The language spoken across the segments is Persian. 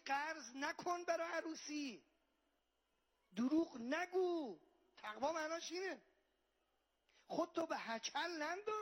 قرض نکن برای عروسی، دروغ نگو. تقوا معناش اینه. خودتو به هچل ننداز.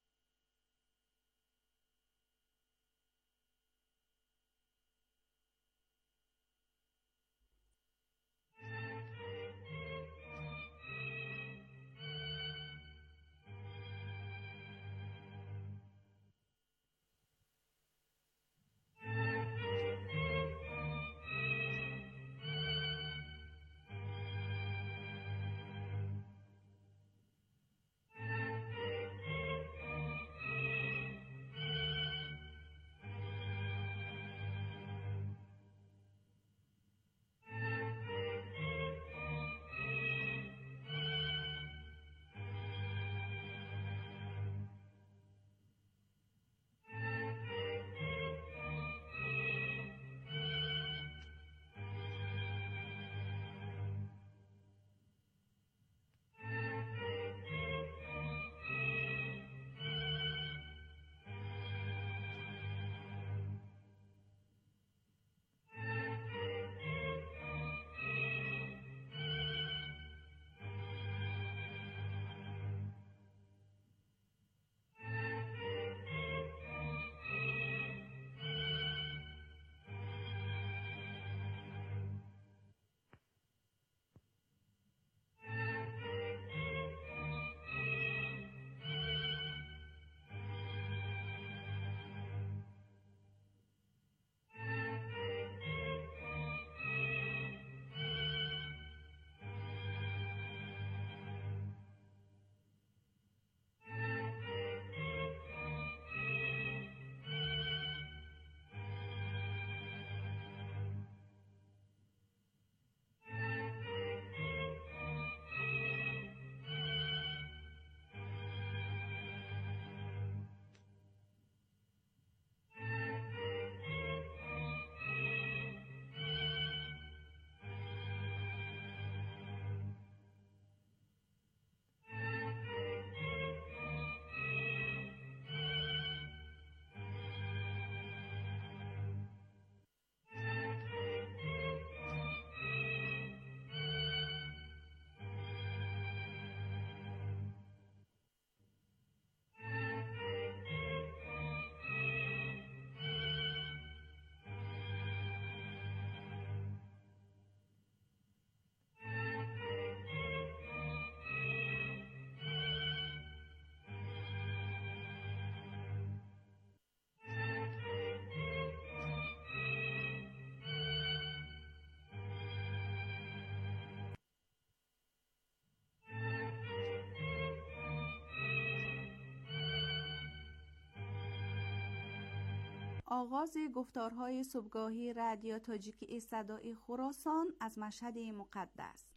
آغاز گفتارهای صبحگاهی رادیو تاجیکی صدای خراسان از مشهد مقدس.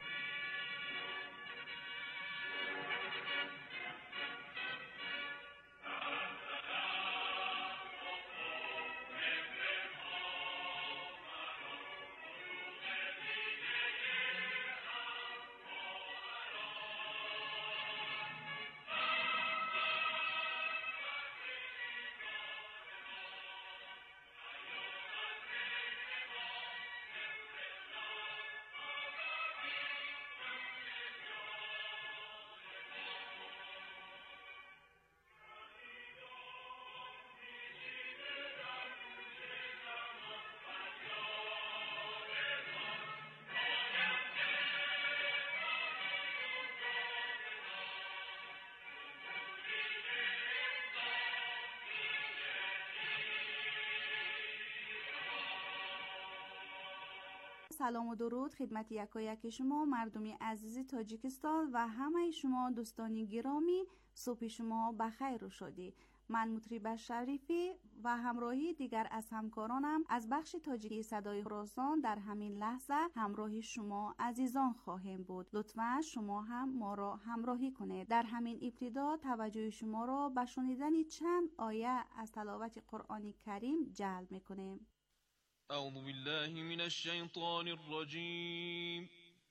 سلام و درود خدمت یکایک شما مردم عزیز تاجیکستان و همه شما دوستان گرامی. صبح شما بخیر و شادی. من مطرب شریفی و همراهی دیگر از همکارانم از بخش تاجیکی صدای خراسان در همین لحظه همراه شما عزیزان خواهیم بود. لطفاً شما هم ما را همراهی کنید. در همین ابتدا توجه شما را به شنیدن چند آیه از تلاوت قرآن کریم جلب می‌کنیم. اعوذ بالله من الشیطان الرجیم.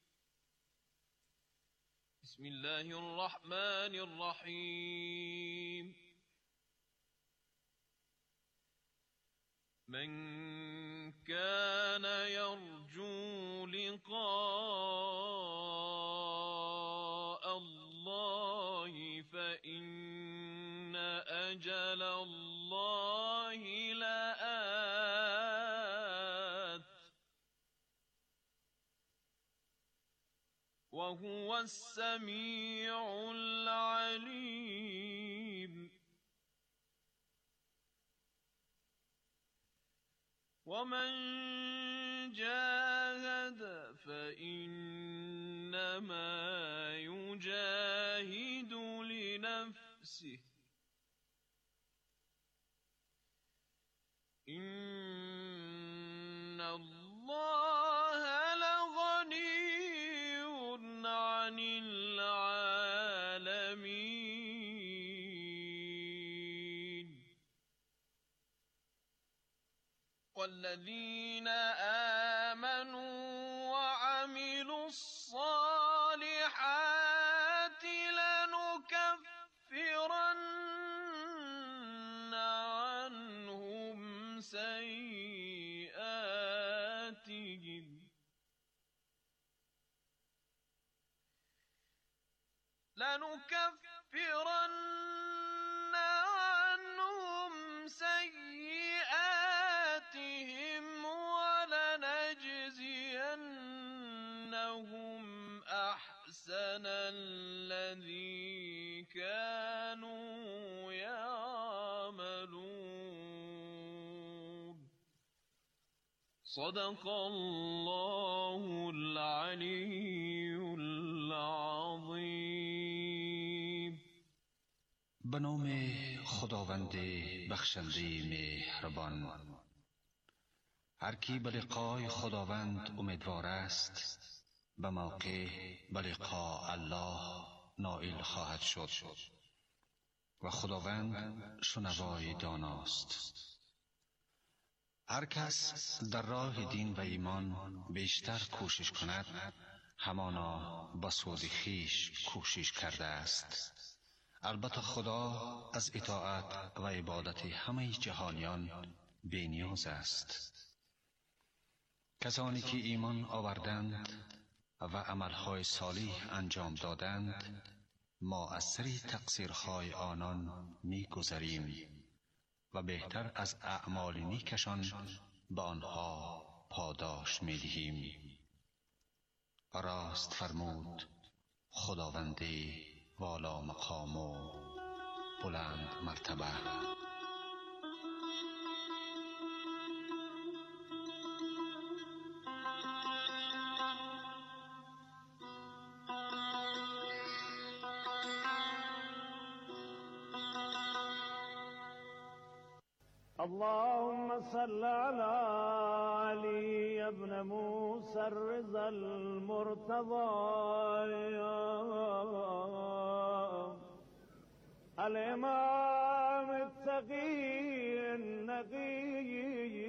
بسم الله الرحمن الرحیم. من كان يرجو لقاء الله فإن أجل الله لآت وهو السميع العليم ومن جاهد فإنما يجاهد لنفسه إن الله لغني عن العالمين والذين آمنوا وعملوا الصالحات لنكفرن عنهم سيئاتهم ولنجزينهم أحسن الذي كانوا يعملون صدق الله العلي العظیم. به نام خداوند بخشنده مهربان. هر کی به لقای خداوند امیدوار است به موقع به لقاء الله نائل خواهد شد و خداوند شنوای داناست. هر کس در راه دین و ایمان بیشتر کوشش کند همانا به سود خویش کوشش کرده است. البته خدا از اطاعت و عبادت همه جهانیان بی نیاز است. کسانی که ایمان آوردند و عملهای صالح انجام دادند ما از سر تقصیرهای آنان می‌گذریم و بهتر از اعمال نیکشان به آنها پاداش می‌دهیم. راست فرمود خداوند والا مقام و بلند مرتبه. اللهم صل على علي ابن موسى الرضا المرتضى الإمام التقي النقي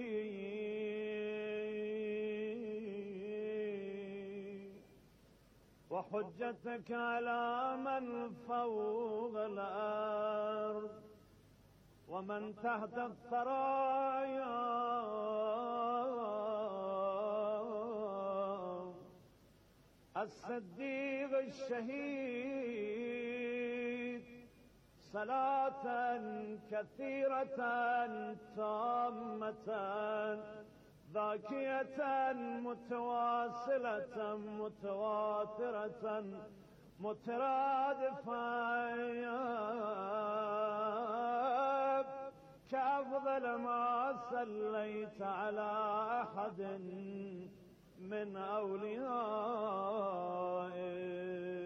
وحجتك على من فوق الأرض ومن تحت الثرايا الصديق الشهيد صلاة كثيرة تامة ذاكية متواصلة متواترة مترادفة كأفضل ما صليت على أحد من أوليائك.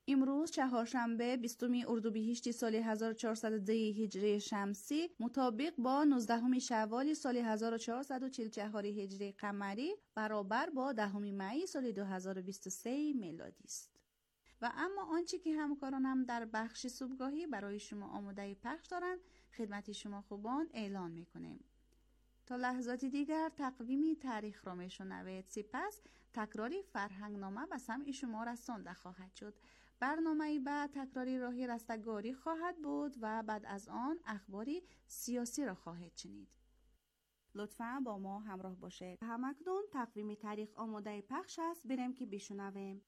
امروز چهارشنبه 20 اردیبهشت سال 1410 هجری شمسی مطابق با 19 شوال سال 1444 هجری قمری برابر با 10 می سال 2023 میلادی است. و اما آنچه که همکارانم در بخش صبحگاهی برای شما آماده پخش دارند خدمت شما خوبان اعلان میکنیم. تا لحظات دیگر تقویم تاریخ را میشنوید. سپس تکراری فرهنگنامه و سمع شما رسانده خواهد شد. برنامه بعد تکراری راهی رستگاری خواهد بود و بعد از آن اخباری سیاسی را خواهید شنید. لطفاً با ما همراه باشید. همکنون تقویم تاریخ آماده پخش است. بریم که بشنویم.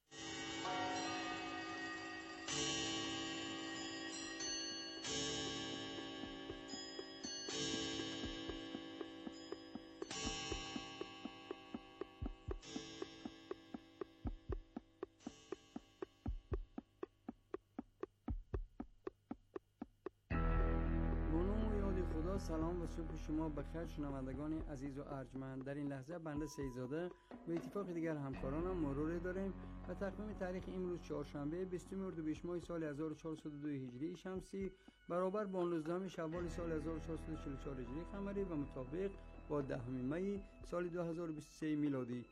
سلام و صبح شما بخیر شنوندگان عزیز و ارجمند. در این لحظه بنده سیدزاده به اتفاق دیگر همکارانم مرور داریم و تقویم تاریخ امروز چهارشنبه 20 اردیبهشت ماه سال 1402 هجری شمسی برابر با 19 شوال سال 1444 هجری قمری و مطابق با 10 می سال 2023 میلادی.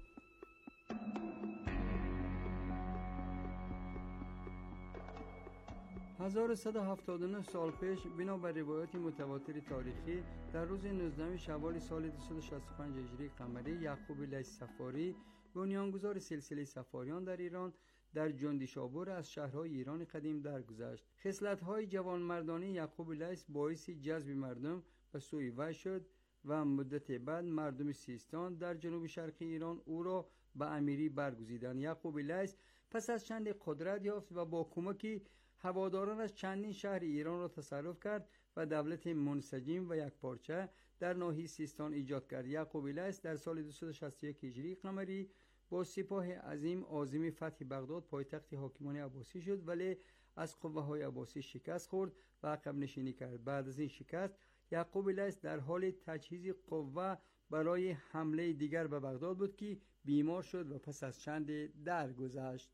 1179 سال پیش بنابر روایات متواتر تاریخی در روز 19 شوال سال 265 هجری قمری یعقوب لیث صفاری بنیانگذار سلسله صفاریان در ایران در جندیشابور از شهرهای ایران قدیم درگذشت. خصلت‌های جوانمردانه یعقوب لیث باعث جذب مردم به سوی وی شد و مدت بعد مردم سیستان در جنوب شرقی ایران او را به امیری برگزیدند. یعقوب لیث پس از چند قدرت یافت و با کمک هوادارانش چندین شهر ایران را تصرف کرد و دولت منسجم و یکپارچه در ناحیه سیستان ایجاد کرد. یعقوب لیث در سال 261 هجری قمری با سپاه عظیم عازم فتح بغداد پایتخت حاکمان عباسی شد، ولی از قوه‌های عباسی شکست خورد و عقب نشینی کرد. بعد از این شکست یعقوب لیث در حال تجهیز قوه برای حمله دیگر به بغداد بود که بیمار شد و پس از چند درگذشت.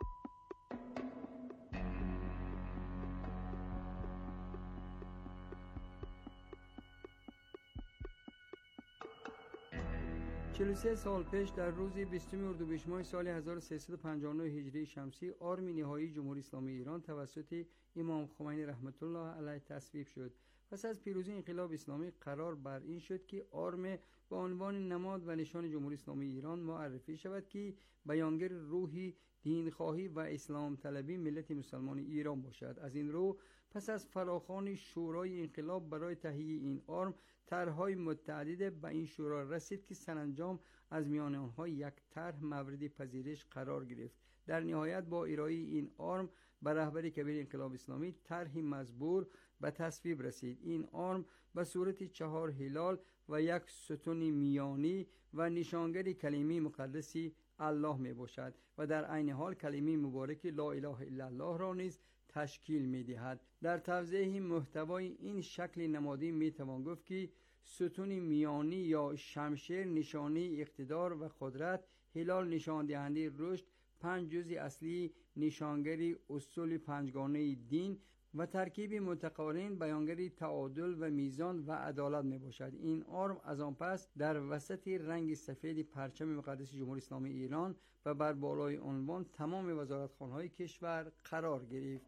چهل سال پیش در روز 20 اردیبهشت ماه سال 1359 هجری شمسی آرم نهایی جمهوری اسلامی ایران توسط امام خمینی رحمت الله علیه تصویب شد. پس از پیروزی انقلاب اسلامی قرار بر این شد که آرم به عنوان نماد و نشان جمهوری اسلامی ایران معرفی شود که بیانگر روحی دینخواهی و اسلام طلبی ملت مسلمان ایران باشد. از این رو پس از فراخوان شورای انقلاب برای تهیه این آرم طرح‌های متعدد به این شورا رسید که سرانجام از میان آنها یک طرح مورد پذیرش قرار گرفت. در نهایت با ارائه این آرم به رهبر کبیر انقلاب اسلامی طرحی مزبور به تصویب رسید. این آرم به صورت 4 هلال و یک ستون میانی و نشانگر کلمه مقدسی الله می باشد و در عین حال کلمه مبارک لا اله الا الله را نیز تشکیل می دهد. در توضیح محتوای این شکل نمادین می توان گفت که ستون میانی یا شمشیر نشانه اقتدار و قدرت، هلال نشان دهنده رشد، 5 جزء اصلی نشانگری اصول پنجگانه دین و ترکیب متقارن بیانگری تعادل و میزان و عدالت می باشد. این آرم از آن پس در وسط رنگ سفید پرچم مقدس جمهوری اسلامی ایران و بر بالای عنوان تمام وزارتخانه‌های کشور قرار گرفت.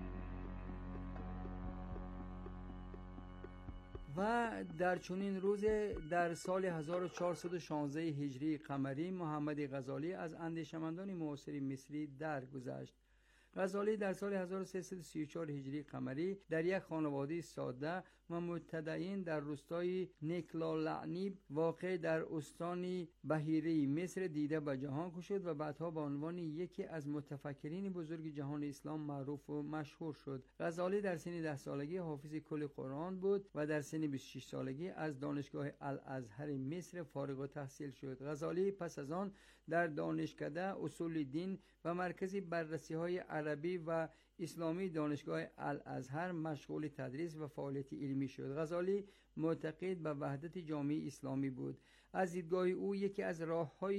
و در چنین روز در سال 1416 هجری قمری محمد غزالی از اندیشمندان معاصر مصری درگذشت. غزالی در سال 1334 هجری قمری در یک خانواده ساده و متدین در روستای نیکلالعنیب واقع در استان بحیره مصر دیده به جهان گشود و بعدها به عنوان یکی از متفکرین بزرگ جهان اسلام معروف و مشهور شد. غزالی در سن 10 سالگی حافظ کل قرآن بود و در سن 26 سالگی از دانشگاه الازهر مصر فارغ التحصیل شد. غزالی پس از آن در دانشکده اصول دین و مرکز بررسی‌های عربی و اسلامی دانشگاه الازهر مشغول تدریس و فعالیت علمی شد. غزالی معتقد به وحدت جامعه اسلامی بود. از دیدگاه او یکی از راه‌های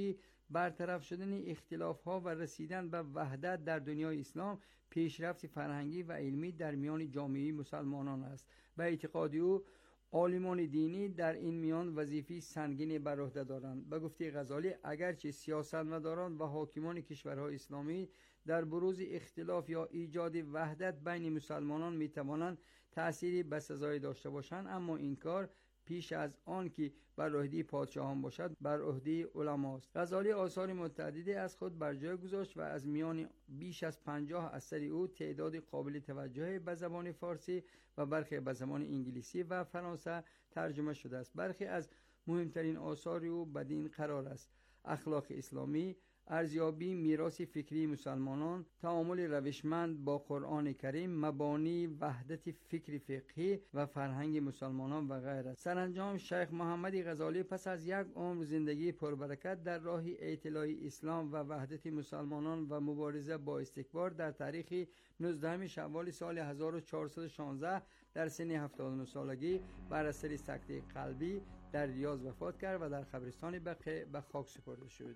برطرف شدن اختلاف‌ها و رسیدن به وحدت در دنیای اسلام پیشرفت فرهنگی و علمی در میان جامعه مسلمانان است. به اعتقاد او عالمان دینی در این میان وظیفه سنگینی بر عهده دارند. به گفته غزالی اگرچه سیاستمداران و حاکمان کشورهای اسلامی در بروز اختلاف یا ایجاد وحدت بین مسلمانان میتوانند تأثیری بسزایی داشته باشند، اما این کار پیش از آن که بر عهده پادشاهان باشد بر عهده علماست. غزالی آثار متعددی از خود بر جای گذاشت و از میان بیش از 50 اثر او تعداد قابل توجهی به زبان فارسی و برخی به زبان انگلیسی و فرانسه ترجمه شده است. برخی از مهمترین آثار او بدین قرار است: اخلاق اسلامی، ارزیابی میراث فکری مسلمانان، تعامل روشمند با قرآن کریم، مبانی وحدت فکر فقهی و فرهنگ مسلمانان و غیره. سرانجام شیخ محمد غزالی پس از یک عمر زندگی پربرکت در راه اطلاع اسلام و وحدت مسلمانان و مبارزه با استکبار در تاریخ 19 شوال سال 1416 در سن 79 سالگی بر اثر سکته قلبی در ریاض وفات کرد و در قبرستان بقیع به خاک سپرده شد.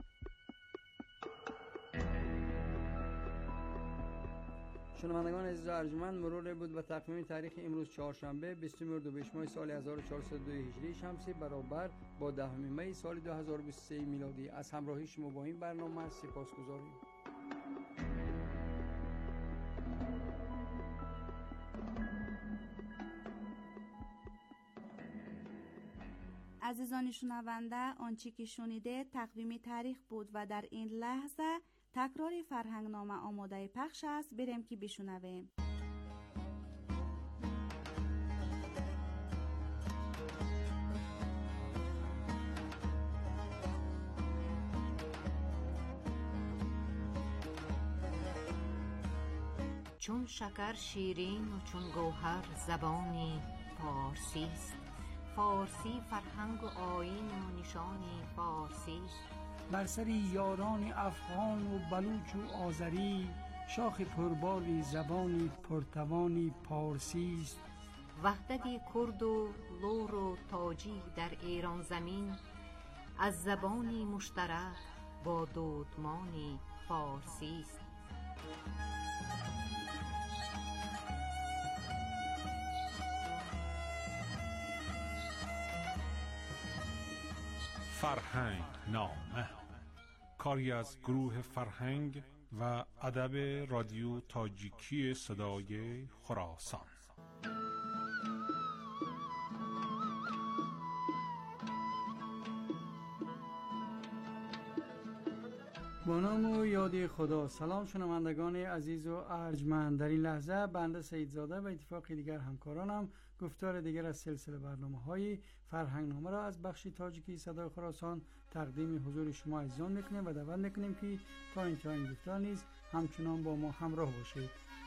شنوندگان عزیز و ارجمند، مرور بود به تقویم تاریخ امروز چهارشنبه 20 اردیبهشت ماه سال 1402 هجری شمسی برابر با 10 می سال 2023 میلادی. از همراهی شما با این برنامه سپاسگزاریم. عزیزان شنونده، آنچه که شنیده تقویم تاریخ بود و در این لحظه تکرار فرهنگنامه آماده پخش است. بریم که بشنویم. چون شکر شیرین و چون گوهر زبانی فارسی است. فارسی فرهنگ و آیین و نشانی فارسی است. بر سر یاران افغان و بلوچ و آذری شاخ پرباری زبانی پرتوانی پارسی است. وحدت کرد و لور و تاجی در ایران زمین از زبانی مشترک با دودمانی فارسی است. فرهنگ نامه، کاری از گروه فرهنگ و ادب رادیو تاجیکی صدای خراسان. با نام و یاد خدا. سلام شنوندگان عزیز و ارجمند، در این لحظه بنده سیدزاده و اتفاق دیگر همکارانم گفتار دیگر از سلسله برنامه‌های فرهنگنامه را از بخش تاجیکی صدای خراسان تقدیم حضور شما عزیزان میکنیم و دعوت میکنیم که تا انتهای این گفتار نیز همچنان با ما همراه باشید.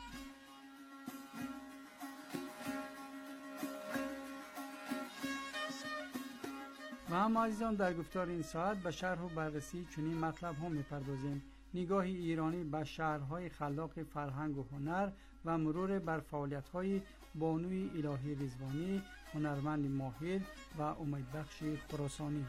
و هم عزیزان، در گفتار این ساعت به شرح و بررسی چنین مطلب هم میپردازیم: نگاه ایرانی به شهرهای خلاق فرهنگ و هنر و مرور بر فعالیت‌های بانوی الهی رضوانی، هنرمند ماهر و امیدبخش خراسانی.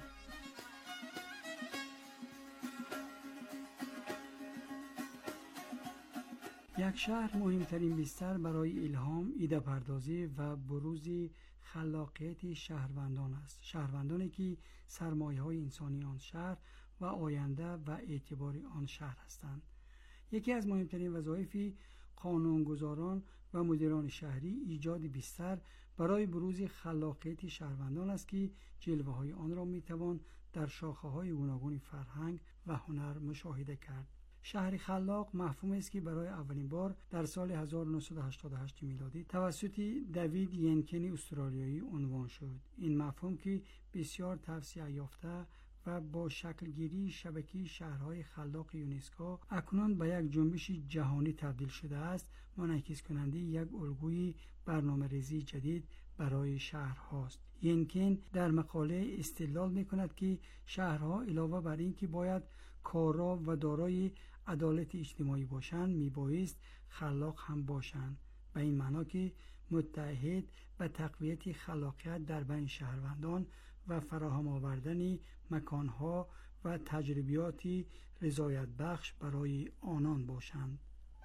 یک شهر مهمترین بستر برای الهام، ایده پردازی و بروز خلاقیت شهروندان است. شهروندانی که سرمایه‌های انسانی آن شهر و آینده و اعتبار آن شهر هستند. یکی از مهمترین وظایف قانونگذاران و مدیران شهری ایجاد بستر برای بروز خلاقیت شهروندان است که جلوه‌های آن را می‌توان در شاخه‌های گوناگون فرهنگ و هنر مشاهده کرد. شهر خلاق مفهومی است که برای اولین بار در سال 1988 میلادی توسط دیوید ینکن استرالیایی عنوان شد. این مفهوم که بسیار توسعه یافته و با شکلگیری شبکه شهرهای خلاق یونسکو اکنون به یک جنبش جهانی تبدیل شده است، منعکس کننده یک الگوی برنامه‌ریزی جدید برای شهرهاست. ینکن در مقاله استدلال می‌کند که شهرها علاوه بر این که باید کارا و دارای عدالت اجتماعی باشند، میبایست خلاق هم باشند، به این معنا که متحد به تقویت خلاقیت در بین شهروندان و فراهم آوردن مکانها و تجربیاتی رضایت بخش برای آنان باشند.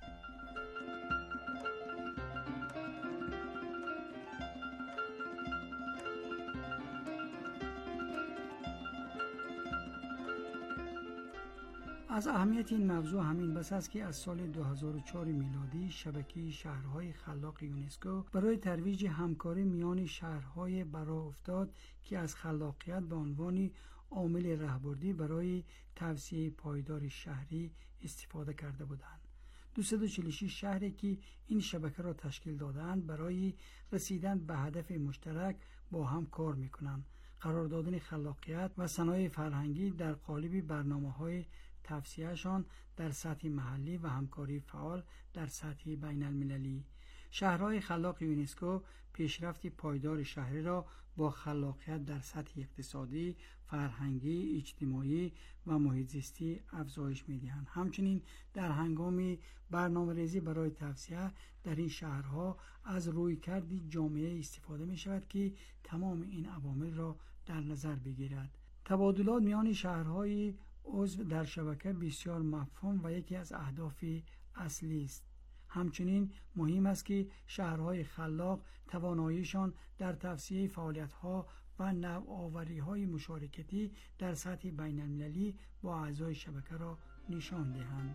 از اهمیت این موضوع همین بس است که از سال 2004 میلادی شبکه شهرهای خلاق یونسکو برای ترویج همکاری میان شهرهای برآ افتاد که از خلاقیت به عنوان عامل راهبردی برای توسعه پایدار شهری استفاده کرده بودند. 246 شهری که این شبکه را تشکیل دادند برای رسیدن به هدف مشترک با هم کار می‌کنند. قرار دادن خلاقیت و صنایع فرهنگی در قالب برنامه‌های توسعه‌شان در سطح محلی و همکاری فعال در سطح بین المللی. شهرهای خلاق یونسکو پیشرفت پایدار شهری را با خلاقیت در سطح اقتصادی، فرهنگی، اجتماعی و محیط زیستی افزایش می‌دهند. همچنین در هنگام برنامه‌ریزی برای توسعه در این شهرها از رویکرد جامعه استفاده می‌شود که تمام این عوامل را در نظر بگیرد. تبادلات میان شهرهای عضو در شبکه بسیار مفهوم و یکی از اهداف اصلی است. همچنین مهم است که شهرهای خلاق تواناییشان در توسعه فعالیت‌ها و نوآوری‌های مشارکتی در سطح بین‌المللی با اعضای شبکه را نشان دهند.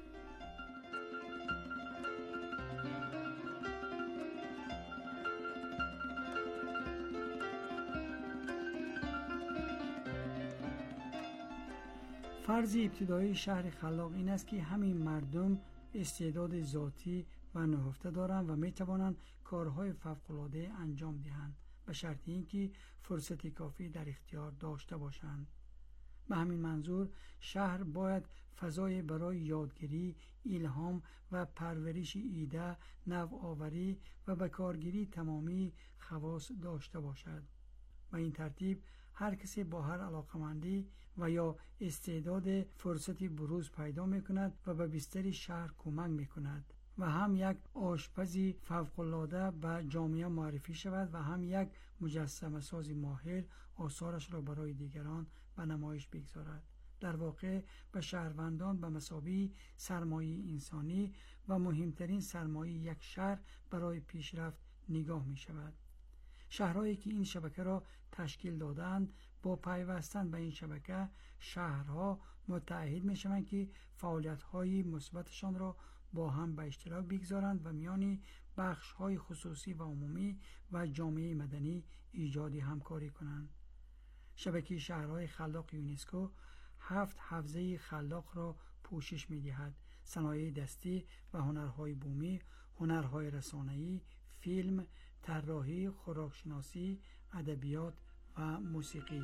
فرض ابتدایی شهر خلاق این است که همین مردم استعداد ذاتی و نهفته دارند و می توانند کارهای فوق‌العاده انجام دهند به شرط اینکه فرصت کافی در اختیار داشته باشند. به همین منظور شهر باید فضای برای یادگیری، الهام و پرورش ایده، نوآوری و به کارگیری تمامی خواص داشته باشد. به این ترتیب هر کسی با هر علاقمندی و یا استعداد فرصتی بروز پیدا می کند و به بستر شهر کمک می کند و هم یک آشپزی فوق‌العاده به جامعه معرفی شود و هم یک مجسمه سازی ماهر آثارش را برای دیگران به نمایش بگذارد. در واقع به شهروندان به مثابه سرمایه انسانی و مهمترین سرمایه یک شهر برای پیشرفت نگاه می شود. شهرهایی که این شبکه را تشکیل دادند با پیوستن به این شبکه شهرها متعهد می شوند که فعالیت‌های مثبتشان را با هم به اشتراک بگذارند و میان بخش‌های خصوصی و عمومی و جامعه مدنی ایجاد همکاری کنند. شبکه شهرهای خلاق یونسکو 7 حوزه خلاق را پوشش می‌دهد: صنایع دستی و هنرهای بومی، هنرهای رسانه‌ای، فیلم، طراحی، خوراکشناسی، ادبیات و موسیقی.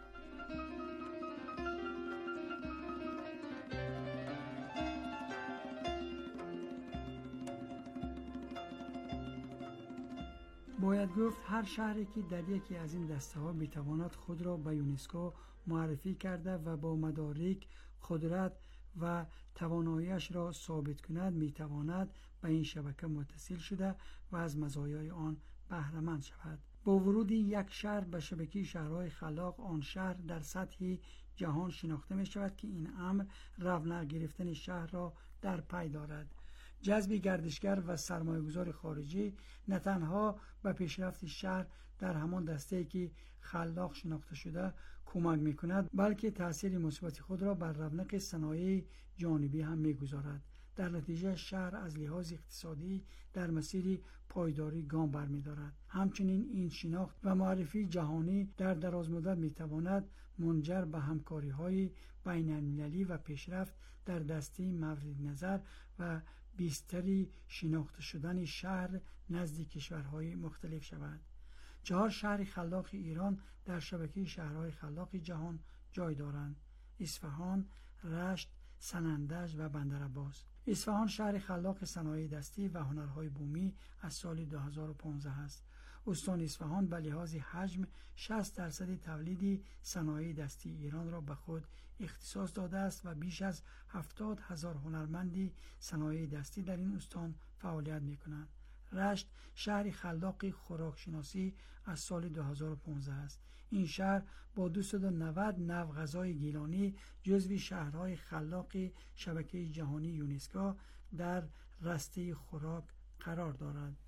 باید گفت هر شهری که در یکی از این دسته ها بتواند خود را به یونسکو معرفی کرده و با مدارک قدرت و تواناییش را ثابت کند میتواند به این شبکه متصل شده و از مزایای آن بهره مند شود. با ورود یک شهر به شبکه شهرهای خلاق آن شهر در سطح جهان شناخته می شود که این امر رونق گرفتن شهر را در پی دارد. جذب گردشگر و سرمایه‌گذار خارجی نه تنها به پیشرفت شهر در همان دسته‌ای که خلاق شناخته شده کمک می‌کند بلکه تأثیر مثبت خود را بر رونق صنایع جانبی هم می‌گذارد. در نتیجه شهر از لحاظ اقتصادی در مسیر پایداری گام برمی‌دارد. همچنین این شناخت و معرفی جهانی در دراز مدت می‌تواند منجر به همکاری‌های بین‌المللی و پیشرفت در دسته مورد نظر و بیشتری شناخته شدن شهر نزد کشورهای مختلف شود. 4 شهر خلاق ایران در شبکه شهرهای خلاق جهان جای دارند: اصفهان، رشت، سنندج و بندرعباس. اصفهان شهر خلاق صنایع دستی و هنرهای بومی از سال 2015 است. استان اصفهان به لحاظ حجم 60% تولید صنایع دستی ایران را به خود اختصاص داده است و بیش از 70,000 هنرمند صنایع دستی در این استان فعالیت می‌کنند. رشت شهری خلاق خوراکشناسی از سال 2015 است. این شهر با 290 نوع غذای گیلانی جزو شهرهای خلاق شبکه جهانی یونسکو در رسته خوراک قرار دارد.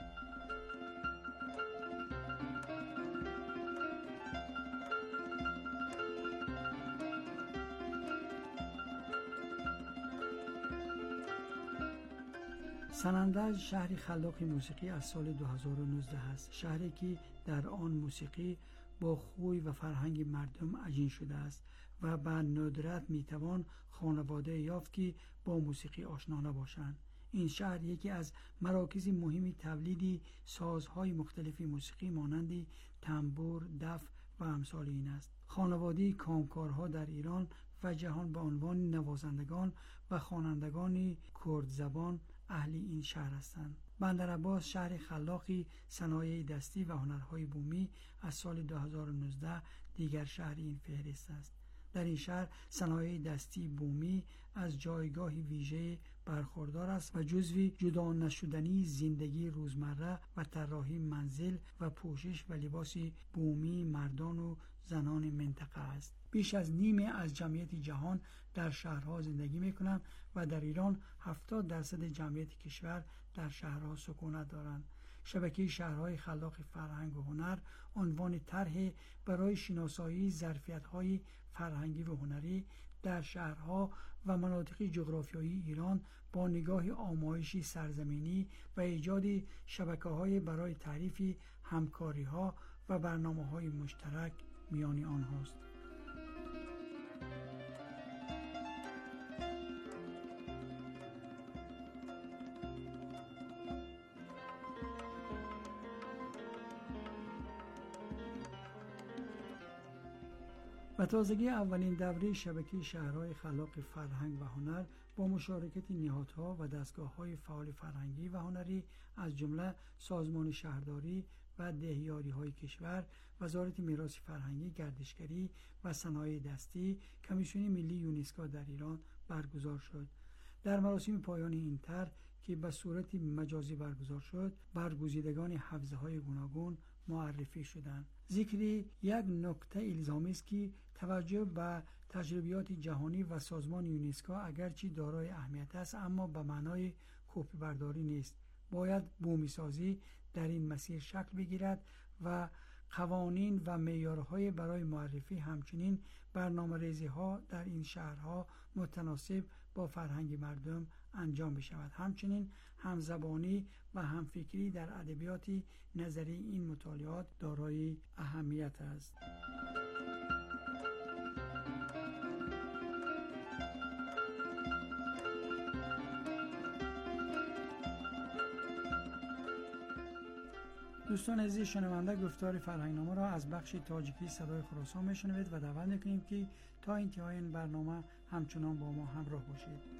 سنندج شهری خلاق موسیقی از سال 2019 است. شهری که در آن موسیقی با خوی و فرهنگ مردم عجین شده است و به ندرت میتوان خانواده یافت که با موسیقی آشنا نباشند. این شهر یکی از مراکز مهمی تولیدی سازهای مختلف موسیقی مانند تنبور، دف و امثال این است. خانواده کامکارها در ایران و جهان به عنوان نوازندگان و خوانندگان کرد زبان اهل این شهر هستند. بندرعباس شهر خلاقی صنایع دستی و هنرهای بومی از سال 2019 دیگر شهر این فهرست است. در این شهر صنایع دستی بومی از جایگاه ویژه برخوردار است و جزوی جدا نشدنی زندگی روزمره و طراحی منزل و پوشش و لباس بومی مردان و زنان منطقه است. بیش از نیمه از جمعیت جهان در شهرها زندگی می‌کنند و در ایران 70% جمعیت کشور در شهرها سکونت دارند. شبکه شهرهای خلاق فرهنگ و هنر عنوان طرح برای شناسایی ظرفیت‌های فرهنگی و هنری در شهرها و مناطق جغرافیایی ایران با نگاه آمایشی سرزمینی و ایجاد شبکه‌های برای تعریف همکاری‌ها و برنامه‌های مشترک میان آنهاست. و تازگی اولین دوره شبکه شهرهای خلاق فرهنگ و هنر با مشارکت نهادها و دستگاه‌های فعال فرهنگی و هنری از جمله سازمان شهرداری و دهیاری‌های کشور، وزارت میراث فرهنگی، گردشگری و صنایع دستی، کمیسیون ملی یونسکو در ایران برگزار شد. در مراسم پایان این طرح که به صورت مجازی برگزار شد، برگزیدگان حوزه‌های گوناگون معرفی شدند. ذکر یک نکته الزامی است که توجه به تجربیات جهانی و سازمان یونسکو اگرچه دارای اهمیت است اما به معنای کپی برداری نیست. باید بومی سازی در این مسیر شکل بگیرد و قوانین و معیارهای برای معرفی همچنین برنامه‌ریزی‌ها در این شهرها متناسب با فرهنگ مردم انجام بشود. همچنین همزبانی و همفکری در ادبیات نظری این مطالعات دارای اهمیت است. دوستان عزیز شنونده، گفتار فرهنگنامه را از بخش تاجیکی صدای خراسان میشنوید و دعوت میکنیم که تا انتهای این برنامه همچنان با ما همراه باشید.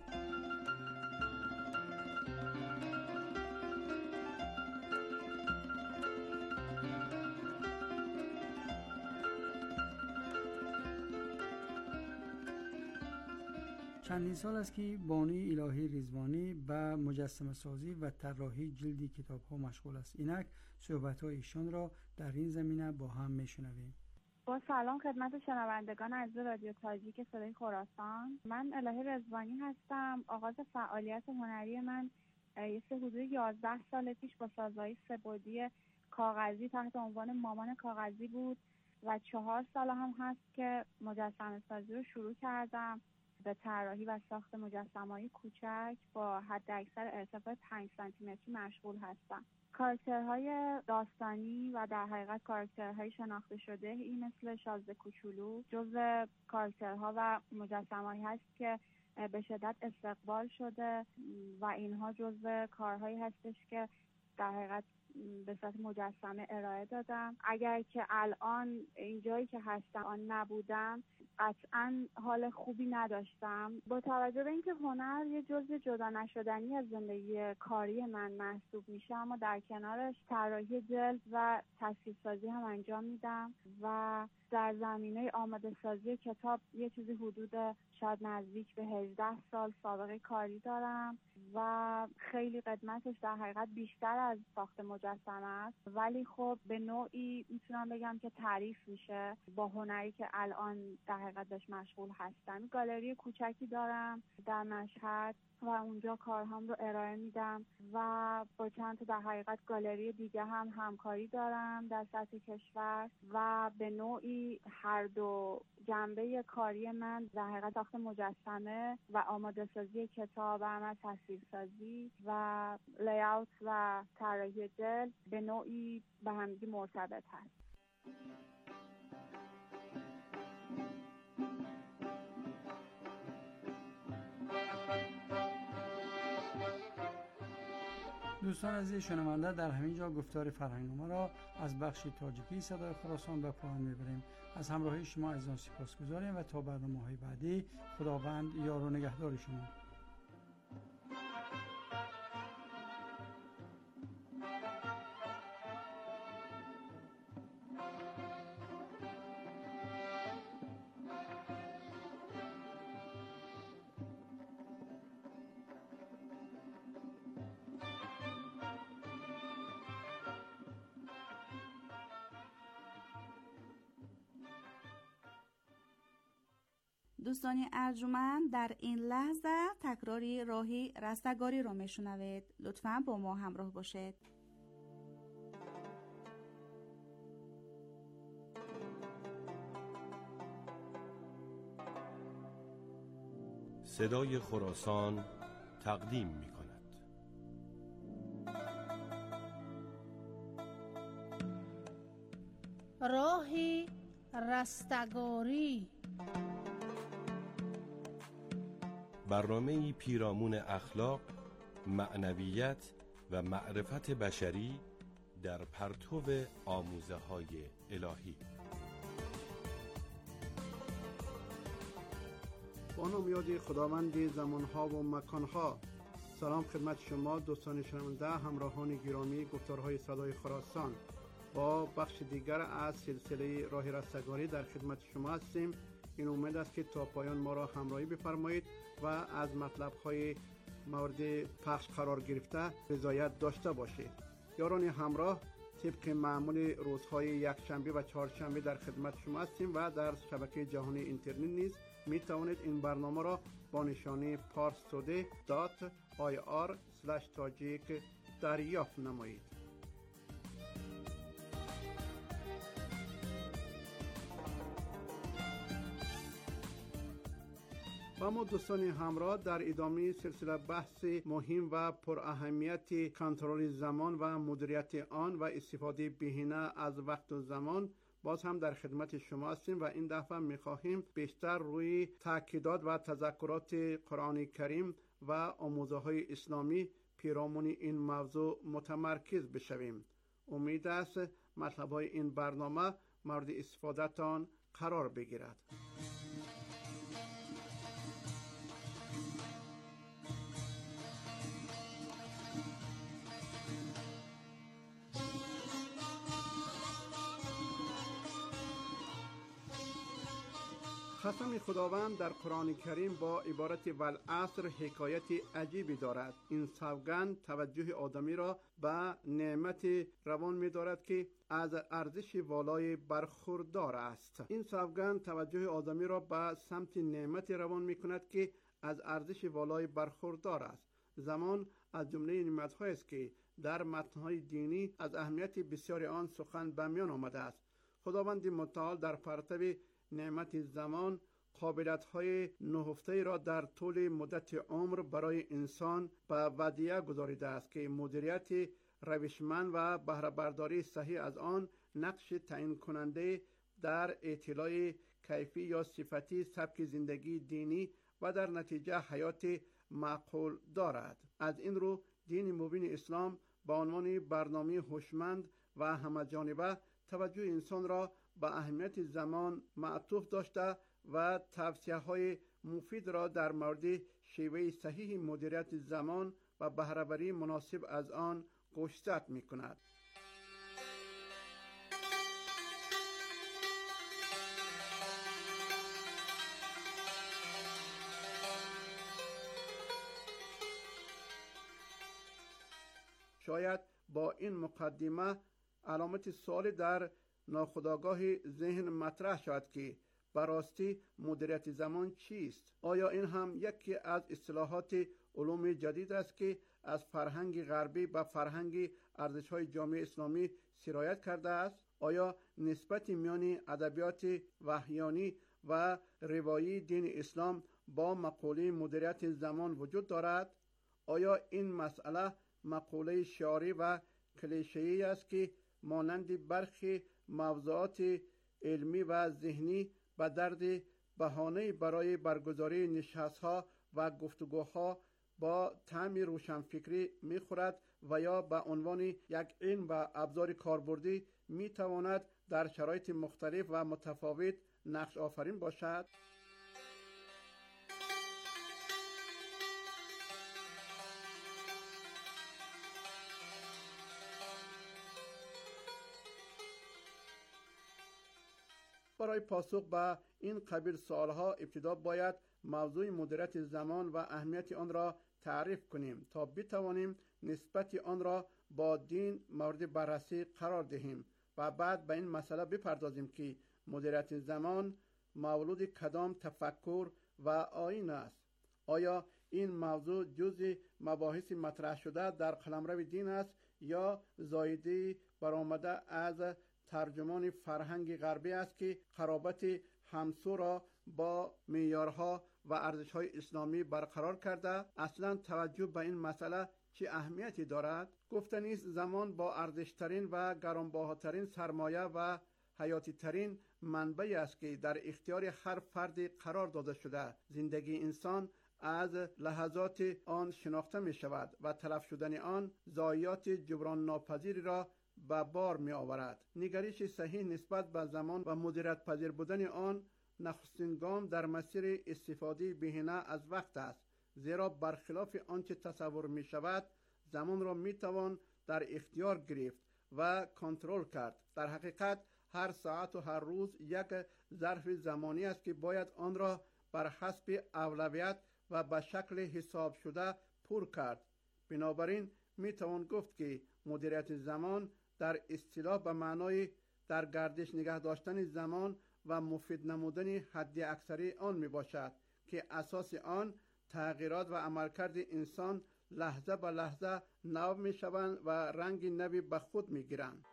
چندین سال است که بانوی الهی رضوانی به مجسمه سازی و طراحی جلدی کتاب ها مشغول است. اینک صحبت های ایشان را در این زمینه با هم میشنویم. با سلام خدمت شنوندگان عزیز رادیو تاجیک صدای خراسان. من الهی رضوانی هستم. آغاز فعالیت هنری من حدود 11 سال پیش با سازهای سه‌بعدی کاغذی تحت عنوان مامان کاغذی بود و 4 سال هم هست که مجسمه سازی رو شروع کردم. به طراحی و ساخت مجسمه‌های کوچک با حداکثر ارتفاع 5 سانتی متری مشغول هستم. کاراکترهای داستانی و در حقیقت کاراکترهای شناخته شده این مثل شازده کوچولو جزو کاراکترها و مجسمه‌هایی هست که به شدت استقبال شده و اینها جزو کارهایی هستش که در حقیقت به صورت مجسمه ارائه دادم. اگر که الان اینجایی که هستم آن نبودم قطعاً حال خوبی نداشتم. با توجه به اینکه هنر یه جزء جدا نشدنی از زندگی کاری من محسوب میشه، اما در کنارش طراحی جلد و تصویرسازی هم انجام میدم و در زمینه آماده سازی کتاب یه چیزی حدود شاید نزدیک به 18 سال سابقه کاری دارم و خیلی قدمتش در حقیقت بیشتر از ساخت مجسمه است، ولی خب به نوعی میتونم بگم که تعریف میشه با هنری که الان در حقیقت بهش مشغول هستم. گالری کوچکی دارم در مشهد و اونجا کارهام رو ارائه میدم و با چند تا در حقیقت گالری دیگه هم همکاری دارم در سطح کشور و به نوعی هر دو جنبه کاری من در حقیقت ساخت مجسمه و آماده سازی کتاب، عمل تصویرسازی و لیاوت و طراحی جلد به نوعی به همدیگه مرتبط هست. دوستان عزیز شنونده، در همین جا گفتار فرهنگنامه را از بخش تاجیکی صدای خراسان به پایان میبریم. از همراهی شما عزیزان سپاسگزاریم و تا برنامه‌های بعدی خداوند یار و نگهدار شما. دوستان ارجمند، در این لحظه تکراری راهی رستگاری را میشنوید. لطفاً با ما همراه باشید. صدای خراسان تقدیم می کند. راهی رستگاری، برنامه‌ای پیرامون اخلاق، معنویت و معرفت بشری در پرتو آموزه‌های الهی. با نام یاد خداوند زمانها و مکانها. سلام خدمت شما دوستان شنونده، همراهان گرامی گفتارهای صدای خراسان. با بخش دیگر از سلسله راه رستگاری در خدمت شما هستیم. این امید است که تا پایان ما را همراهی بفرمایید و از مطلب‌های مورد پخش قرار گرفته رضایت داشته باشید. یاران همراه، طبق معمول روزهای یکشنبه و چهارشنبه در خدمت شما هستیم و در شبکه جهانی اینترنت نیز می توانید این برنامه را با نشانی parstoday.ir/tajik دریافت نمایید. و ما دوستان همراه در ادامه سلسله بحث مهم و پر اهمیت کنترل زمان و مدیریت آن و استفاده بهینه از وقت و زمان باز هم در خدمت شما هستیم و این دفعه می‌خواهیم بیشتر روی تاکیدات و تذکرات قرآن کریم و آموزه‌های اسلامی پیرامون این موضوع متمرکز بشویم. امید است مطلب‌های این برنامه مورد استفاده‌تان قرار بگیرد. قسم خداوند در قرآن کریم با عبارت والعصر حکایت عجیبی دارد. این سوگند توجه آدمی را به نعمت روان می دارد که از ارزش والای برخوردار است. این سوگند توجه آدمی را به سمت نعمت روان می کند که از ارزش والای برخوردار است. زمان از جمله نعمت‌هایی است که در متن‌های دینی از اهمیت بسیار آن سخن به میان آمده است. خداوند متعال در پرتو نعمت زمان قابلیت‌های نهفته را در طول مدت عمر برای انسان به ودیعه گذاریده است که مدیریت روشمند و بهره برداری صحیح از آن نقش تعیین کننده در اطلاع کیفی یا صفتی سبک زندگی دینی و در نتیجه حیات معقول دارد. از این رو دین مبین اسلام با عنوان برنامه هوشمند و همه‌جانبه توجه انسان را به اهمیت زمان معطوف داشته و توصیه‌های مفید را در مورد شیوه صحیح مدیریت زمان و بهره‌وری مناسب از آن گوشزد می‌کند. شاید با این مقدمه علامت سوال در ناخودآگاه ذهن مطرح شد که براستی مدیریت زمان چیست؟ آیا این هم یکی از اصطلاحات علوم جدید است که از فرهنگ غربی به فرهنگ ارزش‌های جامعه اسلامی سرایت کرده است؟ آیا نسبت میان ادبیات وحیانی و روایی دین اسلام با مقوله مدیریت زمان وجود دارد؟ آیا این مسئله مقوله شعاری و کلیشه‌ای است که مانند برخی موضوعات علمی و ذهنی به درد بهانه برای برگزاری نشست‌ها و گفتگوها با طعم روشنفکری می‌خورد و یا به عنوان یک علم و ابزار کاربردی می‌تواند در شرایط مختلف و متفاوت نقش آفرین باشد؟ برای پاسخ به این قبیل سوالها ابتدا باید موضوع مدیریت زمان و اهمیت آن را تعریف کنیم تا بتوانیم نسبت آن را با دین مورد بررسی قرار دهیم و بعد به این مسئله بپردازیم که مدیریت زمان مولود کدام تفکر و آیین است. آیا این موضوع جزء مباحث مطرح شده در قلمرو دین است یا زایده برآمده از ترجمان فرهنگ غربی است که قرابت همسو را با معیارها و ارزش‌های اسلامی برقرار کرده؟ اصلا توجه به این مسئله چه اهمیتی دارد؟ گفتنی است زمان با ارزشترین و گرانبهاترین سرمایه و حیاتی ترین منبعی است که در اختیار هر فرد قرار داده شده. زندگی انسان از لحظات آن شناخته می شود و تلف شدن آن ضایعات جبران ناپذیری را به بار می آورد. نگرش صحیح نسبت به زمان و مدیریت پذیر بودن آن نخستین گام در مسیر استفاده بهینه از وقت است، زیرا برخلاف آنچه تصور می شود زمان را می توان در اختیار گرفت و کنترل کرد. در حقیقت هر ساعت و هر روز یک ظرف زمانی است که باید آن را بر حسب اولویت و به شکل حساب شده پر کرد. بنابراین می توان گفت که مدیریت زمان در اصطلاح به معنای در گردش نگه داشتن زمان و مفید نمودن حد اکثری آن می باشد که اساس آن تغییرات و عملکرد انسان لحظه به لحظه نو می شوند و رنگ نوی به خود می گیرند.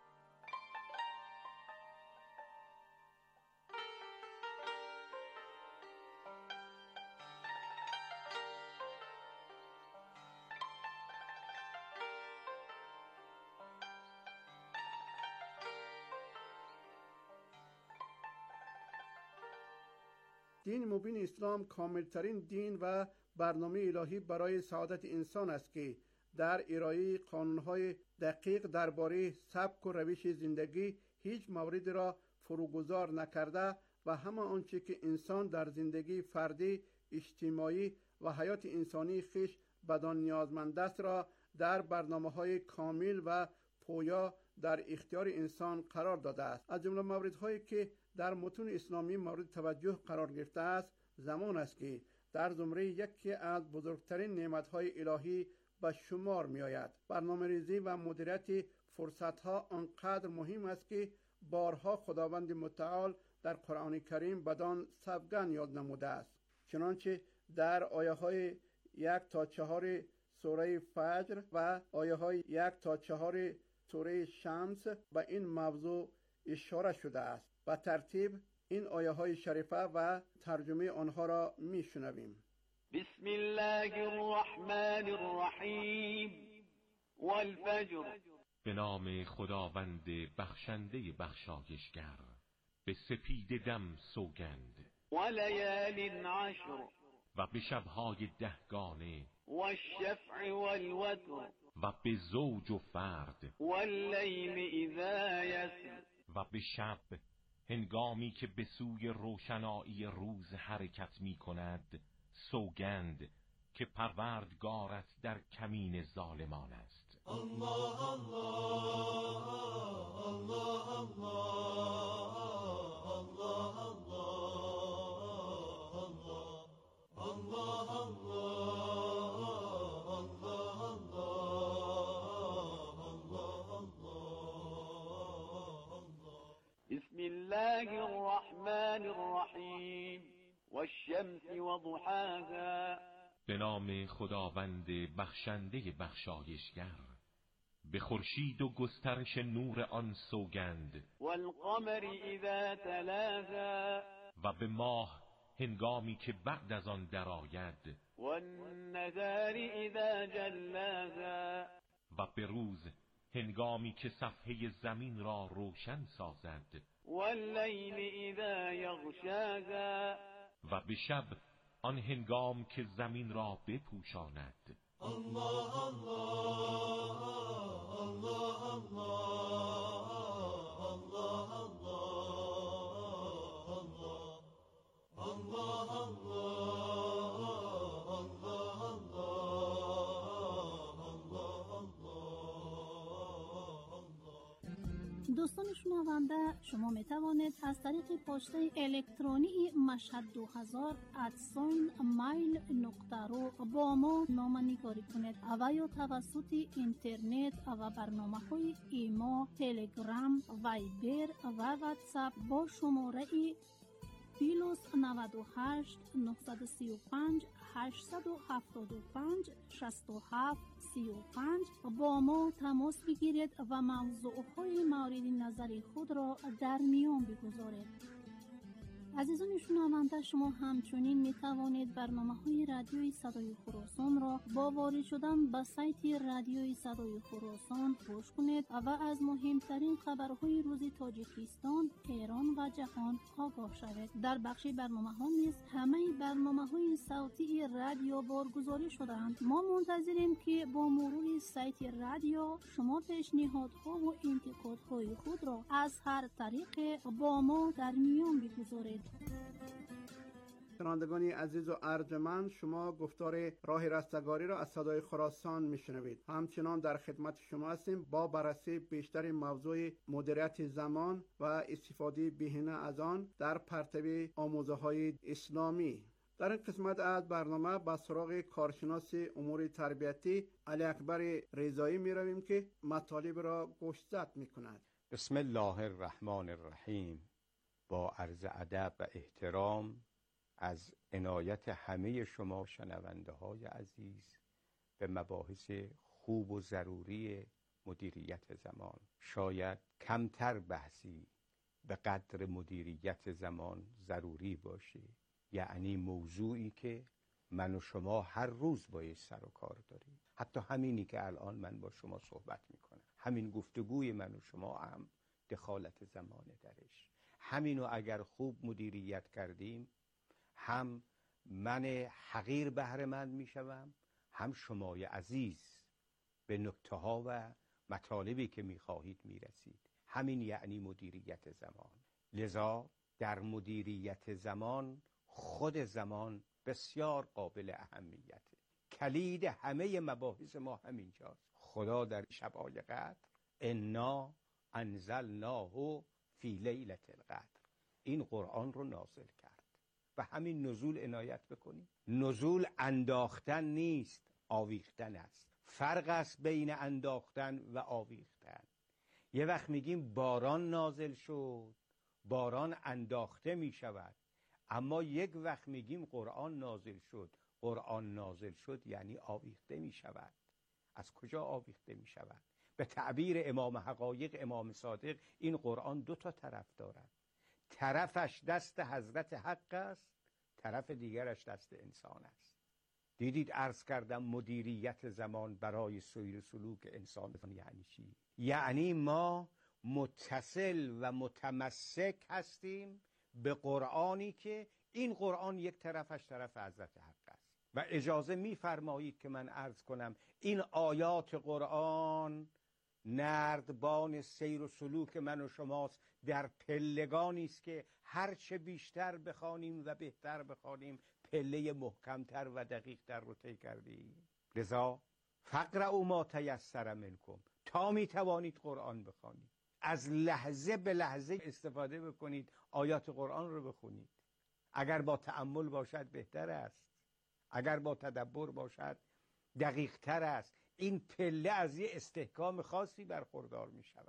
دین مبین اسلام کاملترین دین و برنامه الهی برای سعادت انسان است که در ارائه قانونهای دقیق درباره سبک و روش زندگی هیچ موردی را فروگذار نکرده و همه آنچه که انسان در زندگی فردی، اجتماعی و حیات انسانی خویش بدان نیازمند است را در برنامه‌های کامل و پویا در اختیار انسان قرار داده است. از جمله موردهایی که در متون اسلامی مورد توجه قرار گرفته است زمان است که در زمره یکی از بزرگترین نعمت‌های الهی به شمار می آید. برنامه‌ریزی و مدیریت فرصت‌ها آنقدر مهم است که بارها خداوند متعال در قرآن کریم بدان سوگند یاد نموده است. چنانچه در آیه‌های 1 تا 4 سوره فجر و آیه‌های 1 تا 4 سوره شمس به این موضوع اشاره شده است. به ترتیب این آیه‌های شریفه و ترجمه آنها را می‌شنویم. بسم الله الرحمن الرحیم والفجر. به نام خداوند بخشنده بخشایشگر. به سپید دم سوگند. ولیال عشر. و به شب‌های دهگانه. والشفع والوتر. و به زوج و فرد. واللیل اذا یسر. و به شب هنگامی که به سوی روشنایی روز حرکت می کند سوگند که پروردگارت در کمین ظالمان است. الله الله الله الله الله الله الله الله الله الرحمن الرحیم والشمس وضحاها. به نام خداوند بخشنده بخشایشگر. به خورشید و گسترش نور آن سوگند. والقمر اذا تلاها. و به ماه هنگامی که بعد از آن درآید. والنهار اذا جلاها. و به روز هنگامی که صفحه زمین را روشن سازد. واللیل اذا یغشاها. و به شب آن هنگام که زمین را بپوشاند. الله الله الله الله الله الله دوستان شنونده، شما می توانید از طریق پسته الکترونی مشهد 2000@mail.ru با ما نامه‌نگاری کنید و یا توسط اینترنت و برنامه‌های ایما، تلگرام، وایبر و واتساپ با شماره +98 935 875 67 35 با ما تماس بگیرید و موضوعهای مورد نظر خود را در میان بگذارید. عزیزان شنونده، شما همچنین می توانید برنامه‌های رادیوی صدای خراسان را با وارد شدن به سایت رادیوی صدای خراسان گوش کنید و از مهمترین خبرهای روز تاجیکستان، ایران و جهان آگاه شوید. در بخش برنامه‌ها نیز همه برنامه‌های صوتی رادیو بارگذاری شده‌اند. ما منتظریم که با مرور سایت رادیو شما پیشنهادها و انتقادهای خود را از هر طریق با ما در میان بگذارید. شنوندگان عزیز و ارجمند، شما گفتار راه رستگاری را از صدای خراسان میشنوید. همچنان در خدمت شما هستیم با بررسی بیشتر موضوع مدیریت زمان و استفاده بهینه از آن در پرتو آموزه‌های اسلامی. در این قسمت از برنامه به سراغ کارشناس امور تربیتی علی اکبر رضایی می رویم که مطالب را گوشزد می کند. بسم الله الرحمن الرحیم. با عرض ادب و احترام از عنایت همه شما شنونده های عزیز به مباحث خوب و ضروری مدیریت زمان. شاید کمتر بحثی به قدر مدیریت زمان ضروری باشه، یعنی موضوعی که من و شما هر روز باید سر و کار داریم. حتی همینی که الان من با شما صحبت میکنم، همین گفتگوی من و شما هم دخالت زمانه درش. همینو اگر خوب مدیریت کردیم، هم من حقیر بهره مند میشوم، هم شمای عزیز به نکته ها و مطالبی که میخواهید میرسید. همین یعنی مدیریت زمان. لذا در مدیریت زمان، خود زمان بسیار قابل اهمیته. کلید همه مباحث ما همینجاست. خدا در شب‌های قدر انا انزلناه فی لیلة القدر، این قرآن رو نازل کرد. و همین نزول عنایت بکنید. نزول انداختن نیست، آویختن است. فرق است بین انداختن و آویختن. یه وقت میگیم باران نازل شد، باران انداخته میشود. اما یک وقت میگیم قرآن نازل شد، قرآن نازل شد یعنی آویخته میشود. از کجا آویخته میشود؟ به تعبیر امام حقایق امام صادق، این قرآن 2 طرف دارد. طرفش دست حضرت حق است، طرف دیگرش دست انسان است. دیدید عرض کردم مدیریت زمان برای سیر سلوک انسان یعنی چی؟ یعنی ما متصل و متمسک هستیم به قرآنی که این قرآن یک طرفش طرف حضرت حق است. و اجازه می‌فرمایید که من عرض کنم این آیات قرآن نردبان سیر و سلوک من و شماست در پلگانی است که هرچه بیشتر بخوانیم و بهتر بخوانیم، پله محکمتر و دقیقتر رو طی کردیم. لذا فقرؤوا ما تیسر منکم، تا میتوانید قرآن بخوانید. از لحظه به لحظه استفاده بکنید، آیات قرآن رو بخونید. اگر با تأمل باشد بهتر است، اگر با تدبر باشد دقیقتر است. این پله از یه استحکام خاصی برخوردار می شود.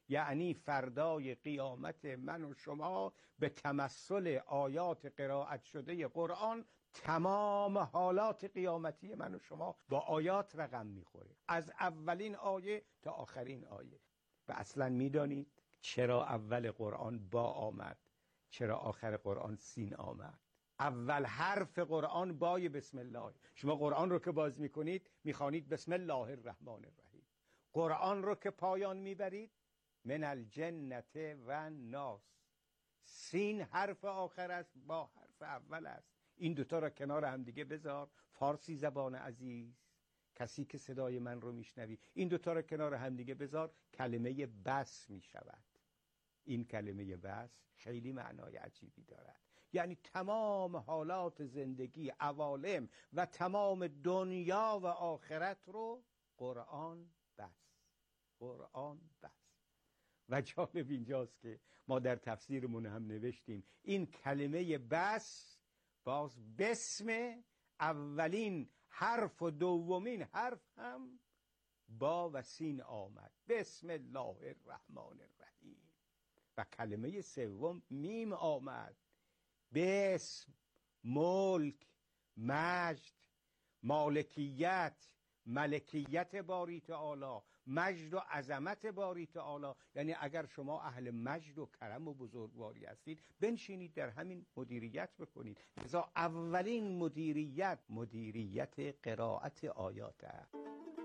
یعنی فردای قیامت من و شما به تمثل آیات قرائت شده قرآن تمام حالات قیامتی من و شما با آیات رقم میخوره، از اولین آیه تا آخرین آیه. و اصلا میدانید چرا اول قرآن با آمد، چرا آخر قرآن سین آمد؟ اول حرف قرآن بای بسم الله. شما قرآن رو که باز میکنید میخوانید بسم الله الرحمن الرحیم. قرآن رو که پایان میبرید من الجنت و ناس. سین حرف آخر است، با حرف اول است. این دوتا را کنار هم دیگه بذار. فارسی زبان عزیز، کسی که صدای من رو میشنوی، این دوتا را کنار هم دیگه بذار، کلمه بس میشود. این کلمه بس خیلی معنای عجیبی دارد. یعنی تمام حالات زندگی، عوالم و تمام دنیا و آخرت رو قرآن بس. قرآن بس. و جالب اینجاست که ما در تفسیرمون هم نوشتیم این کلمه بس باز بسم اولین حرف و دومین حرف هم با و سین آمد. بسم الله الرحمن الرحیم. و کلمه سوم میم آمد. بسم، ملک، مجد، مالکیت، ملکیت باری تعالی، مجد و عظمت باری تعالی. یعنی اگر شما اهل مجد و کرم و بزرگواری هستید بنشینید در همین مدیریت بکنید. لذا اولین مدیریت قرائت آیات است.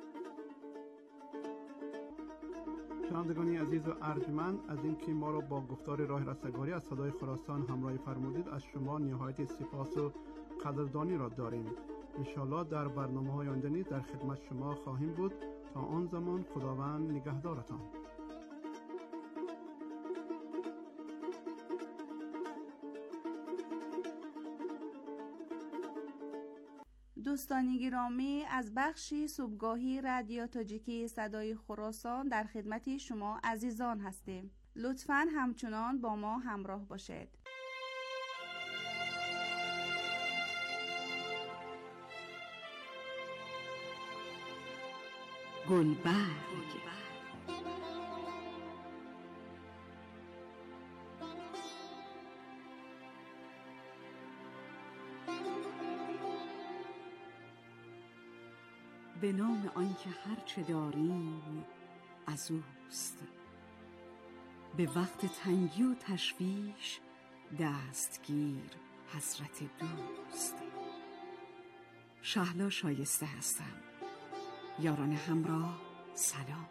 شنوندگان عزیز و ارجمند، از اینکه ما را با گفتار راه رستگاری از صدای خراسان همراهی فرمودید از شما نهایت سپاس و قدردانی را داریم. انشالله در برنامه‌های آینده نیز در خدمت شما خواهیم بود. تا آن زمان خداوند نگهدارتان. دوستان گرامی، از بخشی صبحگاهی رادیو تاجیکی صدای خراسان در خدمت شما عزیزان هستیم. لطفاً همچنان با ما همراه باشید. گلبرگ به نام آنکه هرچه داریم از اوست، به وقت تنگی و تشویش دستگیر حضرت دوست. شهلا شایسته هستم. یاران همراه سلام.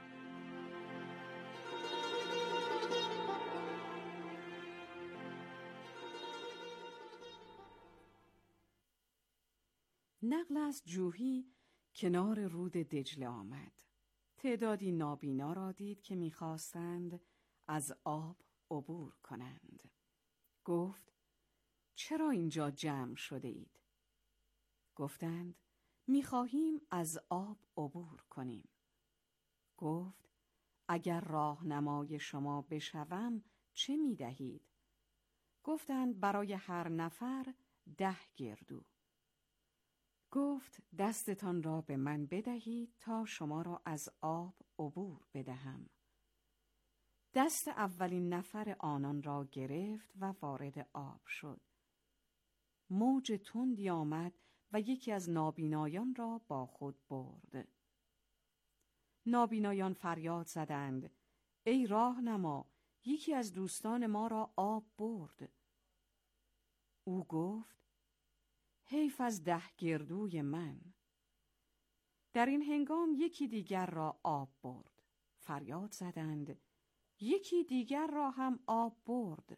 نقل از جوحی کنار رود دجله آمد. تعدادی نابینا را دید که می‌خواستند از آب عبور کنند. گفت: چرا اینجا جمع شده اید؟ گفتند: می‌خواهیم از آب عبور کنیم. گفت: اگر راهنمای شما بشوم چه می‌دهید؟ گفتند: برای هر نفر 10 گردو. گفت: دستتان را به من بدهید تا شما را از آب عبور بدهم. دست اولین نفر آنان را گرفت و وارد آب شد. موج تندی آمد و یکی از نابینایان را با خود برد. نابینایان فریاد زدند: ای راهنما، یکی از دوستان ما را آب برد. او گفت: حیف از 10 گردوی من. در این هنگام یکی دیگر را آب برد. فریاد زدند: یکی دیگر را هم آب برد.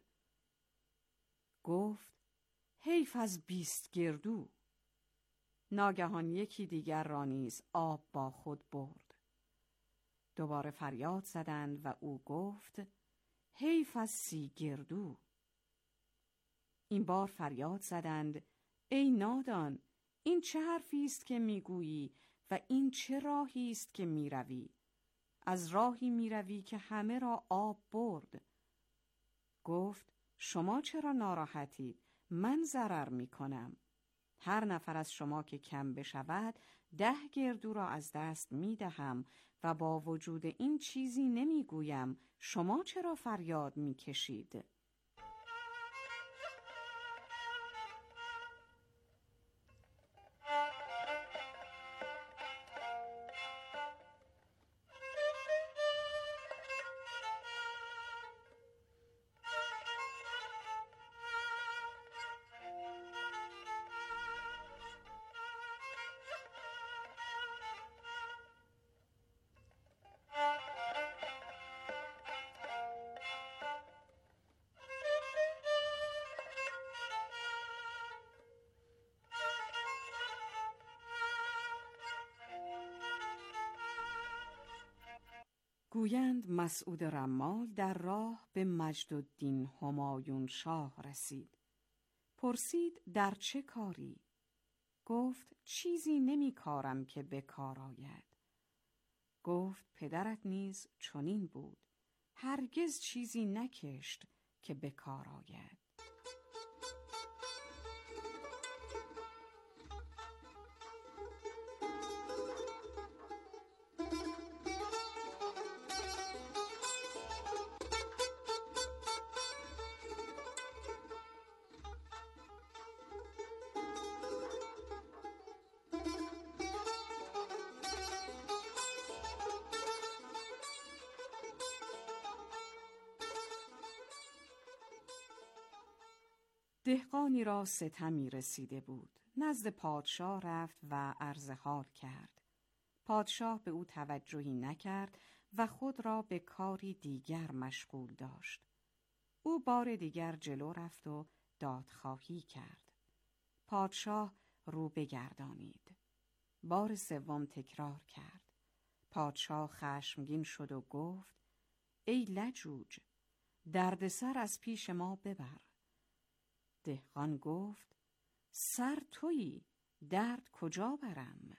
گفت: حیف از 20 گردو. ناگهان یکی دیگر را نیز آب با خود برد. دوباره فریاد زدند و او گفت: حیف از 30 گردو. این بار فریاد زدند: ای نادان، این چه حرفی است که میگویی و این چه راهی است که میروی؟ از راهی میروی که همه را آب برد. گفت: شما چرا ناراحتید؟ من ضرر میکنم. هر نفر از شما که کم بشود 10 گردو را از دست می دهم و با وجود این چیزی نمی گویم. شما چرا فریاد می کشید؟ گویند مسعود رمال در راه به مجدالدین همایون شاه رسید. پرسید در چه کاری؟ گفت چیزی نمی کارم که به کار آید. گفت پدرت نیز چنین بود، هرگز چیزی نکشت که به کار آید. دهقانی را ستمی رسیده بود. نزد پادشاه رفت و عرض حال کرد. پادشاه به او توجهی نکرد و خود را به کاری دیگر مشغول داشت. او بار دیگر جلو رفت و دادخواهی کرد. پادشاه رو بگردانید. بار سوم تکرار کرد. پادشاه خشمگین شد و گفت ای لجوج، دردسر از پیش ما ببر. دهقان گفت سر تویی، درد کجا برم؟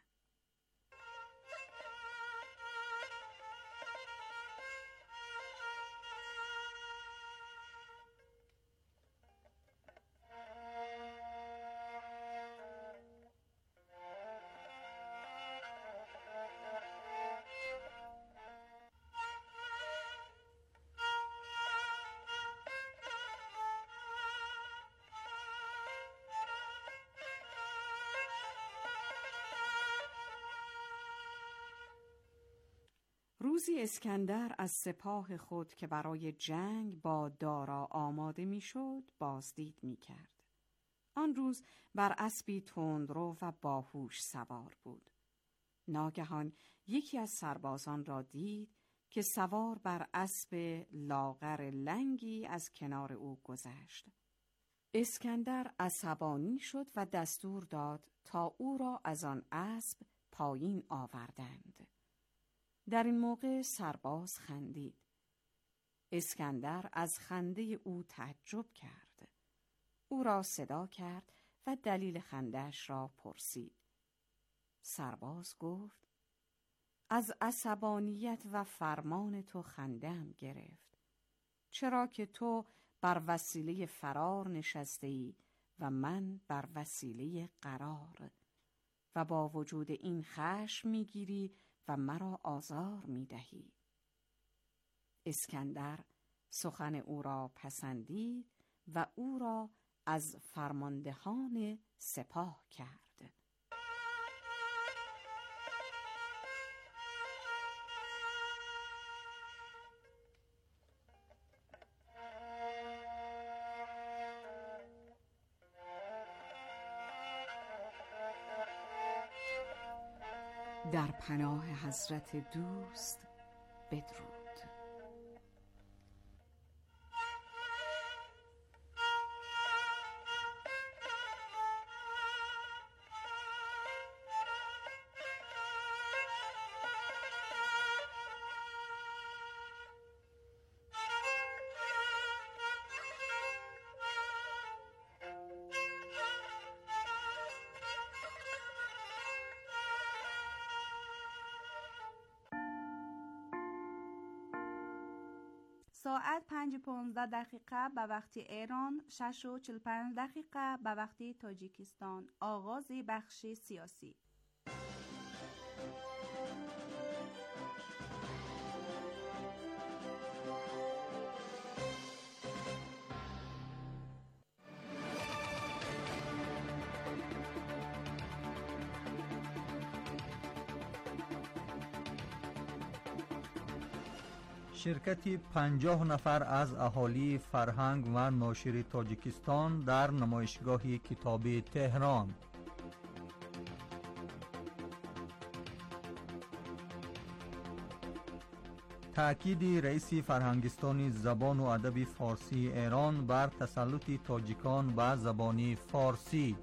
روزی اسکندر از سپاه خود که برای جنگ با دارا آماده میشد بازدید میکرد. آن روز بر اسبی تندرو و باهوش سوار بود. ناگهان یکی از سربازان را دید که سوار بر اسب لاغر لنگی از کنار او گذشت. اسکندر عصبانی شد و دستور داد تا او را از آن اسب پایین آوردند. در این موقع سرباز خندید. اسکندر از خنده او تعجب کرد. او را صدا کرد و دلیل خنده‌اش را پرسید. سرباز گفت از عصبانیت و فرمان تو خنده‌ام گرفت، چرا که تو بر وسیله فرار نشسته‌ای و من بر وسیله قرار، و با وجود این خشم می‌گیری و مرا آزار می‌دهی. اسکندر سخن او را پسندید و او را از فرماندهان سپاه کرد. در پناه حضرت دوست بدرود. ساعت 5:15 به وقت ایران، 6:45 به وقت تاجیکستان. آغاز بخش سیاسی. شرکت 50 نفر از اهالی فرهنگ و ناشر تاجیکستان در نمایشگاه کتابی تهران. تأکید رئیس فرهنگستان زبان و ادب فارسی ایران بر تسلط تاجیکان به زبان فارسی.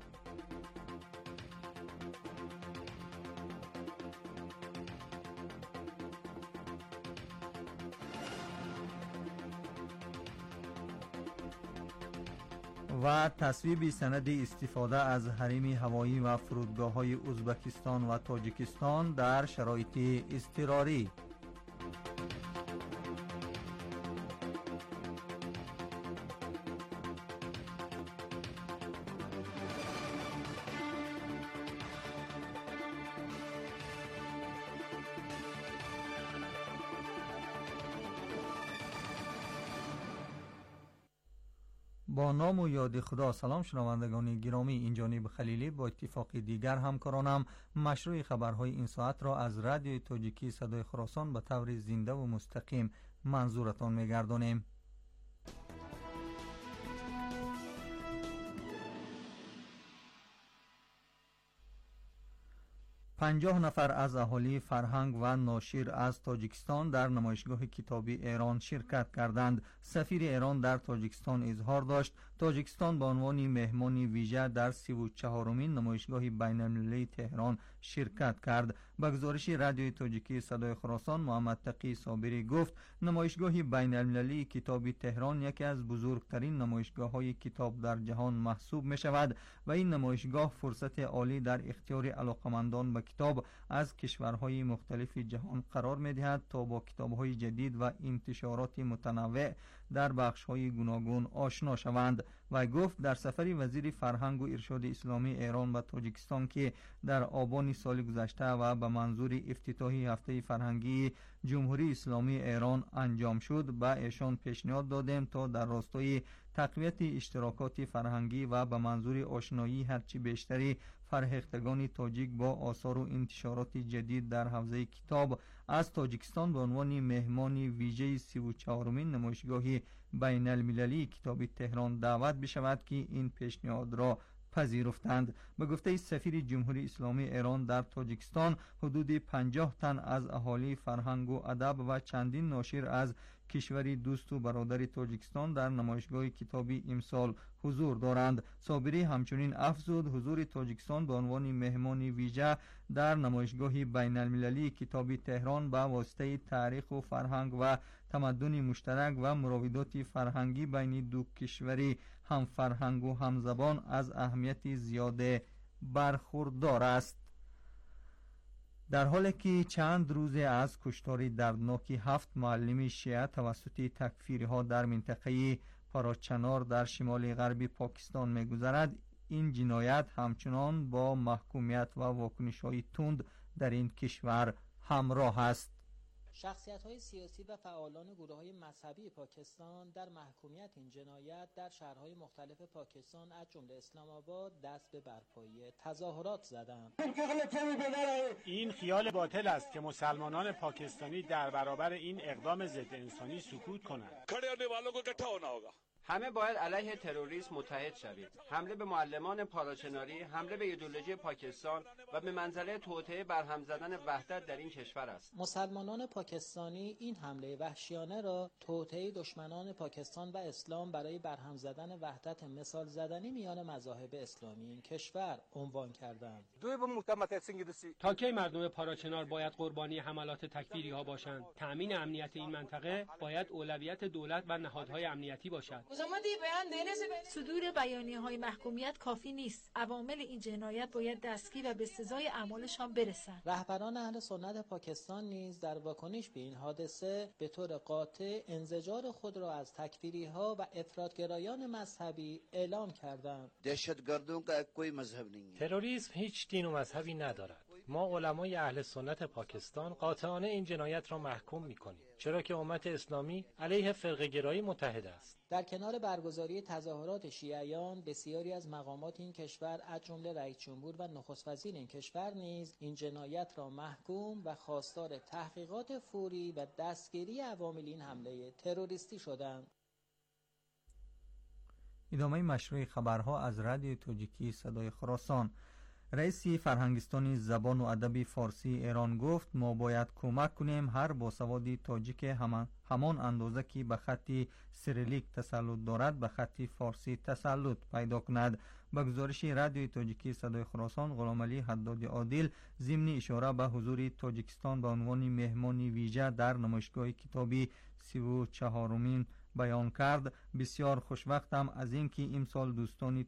و تصویب سند استفاده از حریم هوایی و فرودگاه‌های ازبکستان و تاجیکستان در شرایط اضطراری. با نام و یاد خدا. سلام شنوندگان گرامی، این جانب خلیلی با اتفاق دیگر همکارانم مشروع خبرهای این ساعت را از رادیوی تاجیکی صدای خراسان به طور زنده و مستقیم منظورتان می‌گردانیم. 50 نفر از اهالی فرهنگ و ناشر از تاجیکستان در نمایشگاه کتابی ایران شرکت کردند. سفیر ایران در تاجیکستان اظهار داشت تاجیکستان به عنوان مهمان ویژه در 34مین نمایشگاه بین‌المللی تهران شرکت کرد. به گزارش رادیوی تاجیکی صدای خراسان، محمد تقی صابری گفت نمایشگاه بین‌المللی کتابی تهران یکی از بزرگترین نمایشگاه‌های کتاب در جهان محسوب می‌شود و این نمایشگاه فرصت عالی در اختیار علاقمندان به کتاب از کشورهای مختلف جهان قرار می‌دهد تا با کتاب‌های جدید و انتشارات متنوع در بخش‌های گوناگون آشنا شوند. و گفت در سفر وزیر فرهنگ و ارشاد اسلامی ایران به تاجیکستان که در آبان سال گذشته و به منظور افتتاحی هفته فرهنگی جمهوری اسلامی ایران انجام شد، به ایشان پیشنهاد دادیم تا در راستای تقویت اشتراکات فرهنگی و به منظور آشنایی هرچی بیشتری فرهیختگان تاجیک با آثار و انتشارات جدید در حوزه کتاب از تاجیکستان به عنوان مهمان ویژه 34مین نمایشگاه بین المللی کتاب تهران دعوت بشود که این پیشنهاد را پذیرفتند. به گفته سفیر جمهوری اسلامی ایران در تاجیکستان، حدود 50 تن از اهالی فرهنگ و ادب و چندین ناشر از کشوری دوست و برادر تاجیکستان در نمایشگاه کتابی امسال حضور دارند. صابری همچنین افزود حضور تاجیکستان به عنوان مهمان ویژه در نمایشگاه بین المللی کتابی تهران به واسطه تاریخ و فرهنگ و تمدن مشترک و مراودات فرهنگی بین دو کشوری هم فرهنگ و هم زبان از اهمیت زیاد برخوردار است. در حالی که چند روز از کشتار دردناک 7 معلم شیعه توسط تکفیری‌ها در منطقه پاراچنار در شمال غربی پاکستان می‌گذرد، این جنایت همچنان با محکومیت و واکنش‌های تند در این کشور همراه است. شخصیت‌های سیاسی و فعالان گروه‌های مذهبی پاکستان در محکومیت این جنایت در شهرهای مختلف پاکستان از جمله اسلام آباد دست به برپایی تظاهرات زدند. این خیال باطل است که مسلمانان پاکستانی در برابر این اقدام ضد انسانی سکوت کنند. همه باید علیه تروریسم متحد شوید. حمله به معلمان پاراچناری، حمله به ایدئولوژی پاکستان و به منزله توطئه برهم زدن وحدت در این کشور است. مسلمانان پاکستانی این حمله وحشیانه را توطئه دشمنان پاکستان و اسلام برای برهم زدن وحدت مثال زدنی میان مذاهب اسلامی این کشور عنوان کردند. تا کی مردم پاراچنار باید قربانی حملات تکفیری ها باشند؟ تأمین امنیت این منطقه باید اولویت دولت و نهادهای امنیتی باشد. صدور بیانیه‌های محکومیت کافی نیست. عوامل این جنایت باید دستگیر و به سزای اعمالشان برسند. رهبران اهل سنت پاکستان نیز در واکنش به این حادثه به طور قاطع انزجار خود را از تکفیری‌ها و افراطگرایان مذهبی اعلام کردند. دهشتگردوں کا کوئی مذهب نہیں ہے. تروریسم هیچ دین و مذهبی ندارد. ما علمای اهل سنت پاکستان قاطعانه این جنایت را محکوم می‌کنیم، چرا که امت اسلامی علیه فرقه‌گرایی متحد است. در کنار برگزاری تظاهرات شیعیان، بسیاری از مقامات این کشور از جمله رئیس جمهور و نخست وزیر این کشور نیز این جنایت را محکوم و خواستار تحقیقات فوری و دستگیری عوامل این حمله تروریستی شدند. ادامه مشروع خبرها از رادیو تاجیکی صدای خراسان. رئیس فرهنگستان زبان و ادب فارسی ایران گفت ما باید کمک کنیم هر باسوادی تاجیک همان اندازه که به خط سیریلیک تسلط دارد به خط فارسی تسلط پیدا کند. به گزارش رادیو تاجیکی صدای خراسان، غلامعلی حداد عادل ضمن اشاره به حضور تاجیکستان به عنوان مهمان ویژه در نمایشگاه کتابی 34مین بیان کرد. بسیار خوشوقتم از اینکه امسال دوستان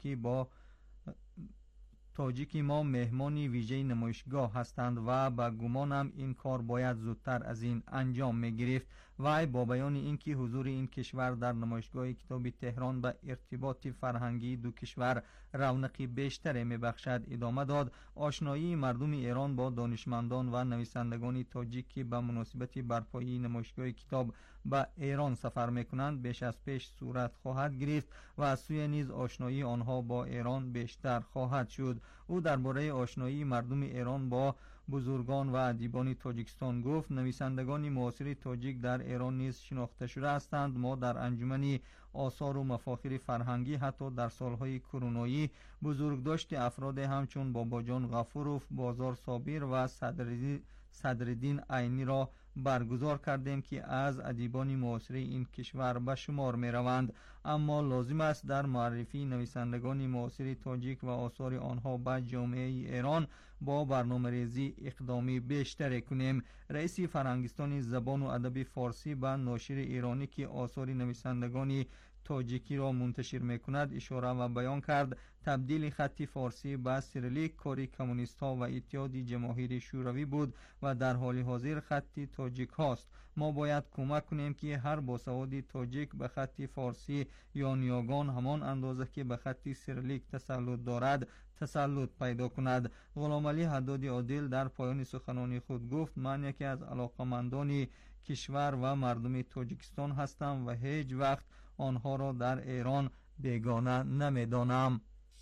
تاجیکی ما مهمانی ویژه نمایشگاه هستند و به گمانم این کار باید زودتر از این انجام می گرفت. و با بیان اینکه حضور این کشور در نمایشگاه کتاب تهران به ارتباط فرهنگی دو کشور رونقی بیشتر می بخشد ادامه داد. آشنایی مردم ایران با دانشمندان و نویسندگان تاجیک که به مناسبت برپایی نمایشگاه کتاب به ایران سفر می کنند بیش از پیش صورت خواهد گرفت و از سوی نیز آشنایی آنها با ایران بیشتر خواهد شد. او درباره آشنایی مردم ایران با بزرگان و ادیبان تاجیکستان گفت نویسندگان معاصر تاجیک در ایران نیز شناخته شده هستند. ما در انجمن آثار و مفاخر فرهنگی حتی در سالهای کرونایی بزرگداشت افراد همچون باباجان غفوروف، بازار صابر و صدرالدین عینی را برگزار کردیم که از ادیبان معاصر این کشور به شمار می روند. اما لازم است در معرفی نویسندگان معاصر تاجیک و آثار آنها به جامعه ایران با برنامه‌ریزی اقدامی بیشتر کنیم. رئیس فرهنگستان زبان و ادب فارسی به ناشر ایرانی که آثار نویسندگان تاجیکی را منتشر می‌کند اشاره و بیان کرد تبدیل خط فارسی به سیریلیک کاری کمونیست‌ها و اتحاد جماهیر شوروی بود و در حال حاضر خط تاجیک هاست. ما باید کمک کنیم که هر باسوادی تاجیک به خط فارسی یا نیاگان همان اندازه که به خط سیریلیک تسلط دارد تسلط پیدا کند. غلامعلی حداد عادل در پایان سخنان خود گفت من یکی از علاقمندان کشور و مردم تاجیکستان هستم و هیچ وقت آنها را در ایران بیگانه نمی‌دانم.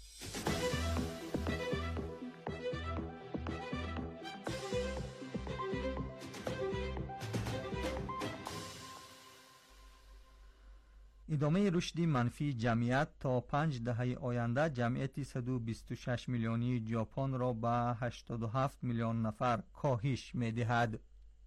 ادامه رشد منفی جمعیت تا 5 دهه آینده جمعیت 126 میلیونی ژاپن را به 87 میلیون نفر کاهش می‌دهد.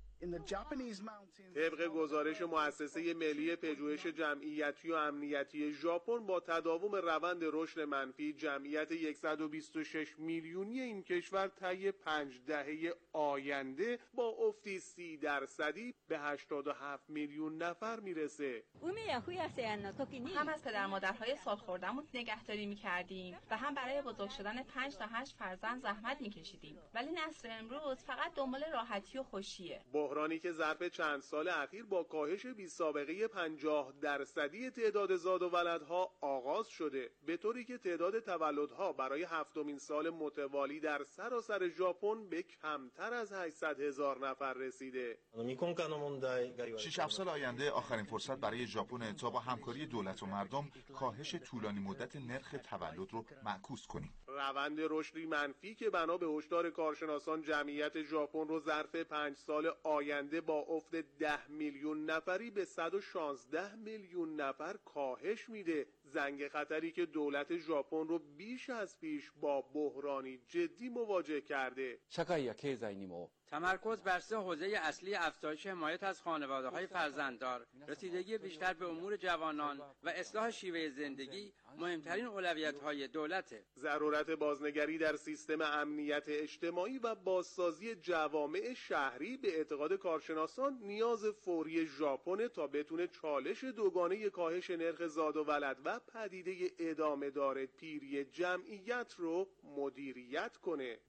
طبق گزارش مؤسسه ملی پژوهش جمعیتی و امنیتی ژاپن با تداوم روند رشد منفی جمعیت 126 میلیونی این کشور طی 5 دهه آینده با افتی 30% به 87 میلیون نفر میرسه. هم از پدر مادرهای سالخورده‌مون نگهداری می‌کردیم و هم برای بزرگ شدن 5 تا 8 فرزند زحمت می‌کشیدیم، ولی نسل امروز فقط دنبال راحتی و خوشیه. بحرانی که ظرف چند سال اخیر با کاهش بی‌سابقه 50% تعداد زاد و ولدها آغاز شده، به طوری که تعداد تولدها برای 7مین سال متوالی در سراسر ژاپن به کمتر از 800,000 نفر رسیده. 6-7 سال آینده آخرین فرصت برای ژاپن تا با همکاری دولت و مردم کاهش طولانی مدت نرخ تولد رو معکوس کنیم. روند رشدی منفی که بنا به هشدار کارشناسان جمعیت ژاپن رو ظرف 5 سال آینده با افت 10 میلیون نفری به 116 میلیون نفر کاهش میده. زنگ خطری که دولت ژاپن رو بیش از پیش با بحرانی جدی مواجه کرده. تمرکز بر 3 حوزه اصلی افزایش حمایت از خانواده‌های فرزنددار، رسیدگی بیشتر به امور جوانان و اصلاح شیوه زندگی مهمترین اولویت‌های دولته. ضرورت بازنگری در سیستم امنیت اجتماعی و بازسازی جوامع شهری به اعتقاد کارشناسان نیاز فوری ژاپن تا بتونه چالش دوگانه کاهش نرخ زاد و ولد و پدیده ادامه دار پیری جمعیت رو مدیریت کنه.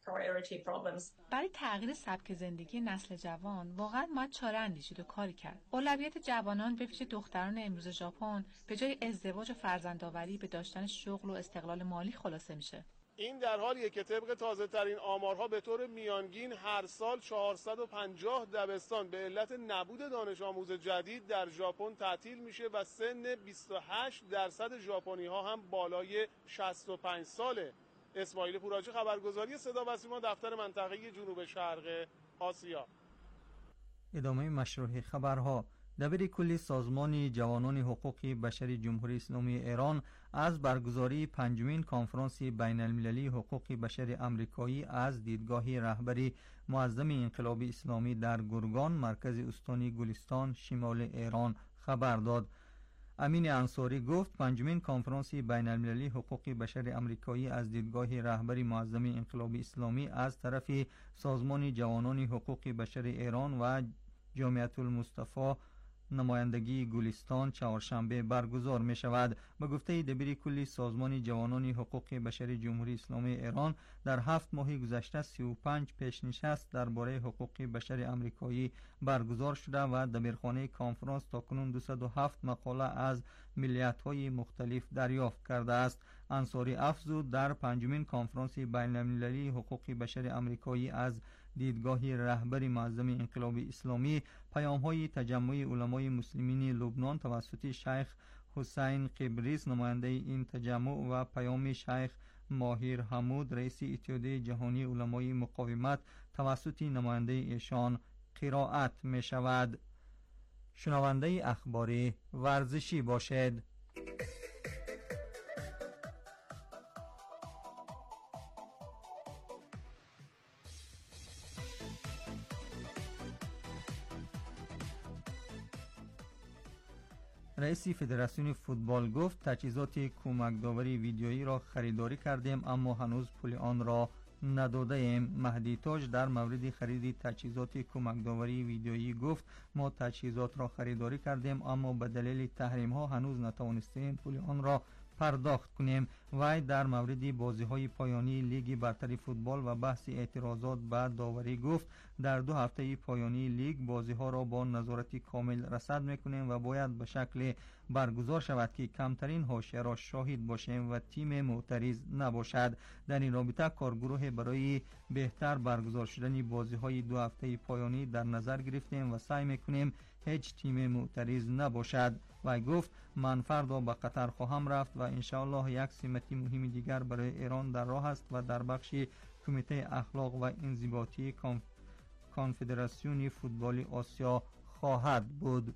برای تغییر سبک زندگی نسل جوان واقعا باید چاره اندیشید و کاری کرد. اولویت جوانان به ویژه دختران امروز ژاپن به جای ازدواج و فرزندآوری به داشتن شغل و استقلال مالی خلاصه میشه. این در حالیه که طبق تازه‌ترین آمارها به طور میانگین هر سال 450 دبستان به علت نبود دانش آموز جدید در ژاپن تعطیل میشه و سن 28% ژاپنی‌ها هم بالای 65 ساله. اسماعیل پوراجی، خبرگزاری صدا و سیما، دفتر منطقه جنوب شرق آسیا. ادامه مشروع خبرها. دبیر کل سازمان جوانان حقوق بشری جمهوری اسلامی ایران از برگزاری 5مین کنفرانس بین المللی حقوق بشر آمریکایی از دیدگاه رهبری معظم انقلاب اسلامی در گرگان، مرکز استانی گلستان، شمال ایران خبر داد. امین انصاری گفت 5مین کنفرانس بین المللی حقوق بشر آمریکایی از دیدگاه رهبری معظم انقلاب اسلامی از طرف سازمان جوانان حقوق بشر ایران و جامعه المصطفی نمایندگی گلستان چهارشنبه برگزار می شود. به گفته دبیر کلی سازمان جوانان حقوق بشری جمهوری اسلامی ایران، در 7 ماه گذشته 35 پیشنشست درباره حقوق بشر آمریکایی برگزار شده و دبیرخانه کنفرانس تاکنون 207 مقاله از ملیت‌های مختلف دریافت کرده است. انصاری افزود در 5مین کنفرانس بین المللی حقوق بشر آمریکایی از دیدگاه رهبری معظم انقلاب اسلامی پیام‌های تجمع علمای مسلمین لبنان توسط شیخ حسین قبریس نماینده این تجمع و پیام شیخ ماهر حمود رئیس اتحادیه جهانی علمای مقاومت توسط نماینده ایشان قرائت می شود. شنونده اخبار ورزشی باشد. رئیس فدراسیون فوتبال گفت تجهیزات کمک‌داوری ویدیویی را خریداری کردیم اما هنوز پول آن را نداده ایم. مهدی تاج در مورد خرید تجهیزات کمک‌داوری ویدیویی گفت ما تجهیزات را خریداری کردیم اما به دلیل تحریم ها هنوز نتوانستیم پول آن را پرداخت کنیم. وی در مورد بازی‌های پایانی لیگ برتر فوتبال و بحث اعتراضات به داوری گفت در 2 هفته پایانی لیگ بازی‌ها را با نظارت کامل رصد می‌کنیم و باید به شکل برگزار شود که کمترین حاشیه را شاهد باشیم و تیم معترض نباشد. در این رابطه کارگروه برای بهتر برگزار شدن بازی‌های 2 هفته پایانی در نظر گرفتیم و سعی می‌کنیم هیچ تیم معترض نباشد. و گفت من فردا به قطر خواهم رفت و انشاءالله یک سمت مهم دیگر برای ایران در راه است و در بخش کمیته اخلاق و انضباطی کنفدراسیون فوتبال آسیا خواهد بود.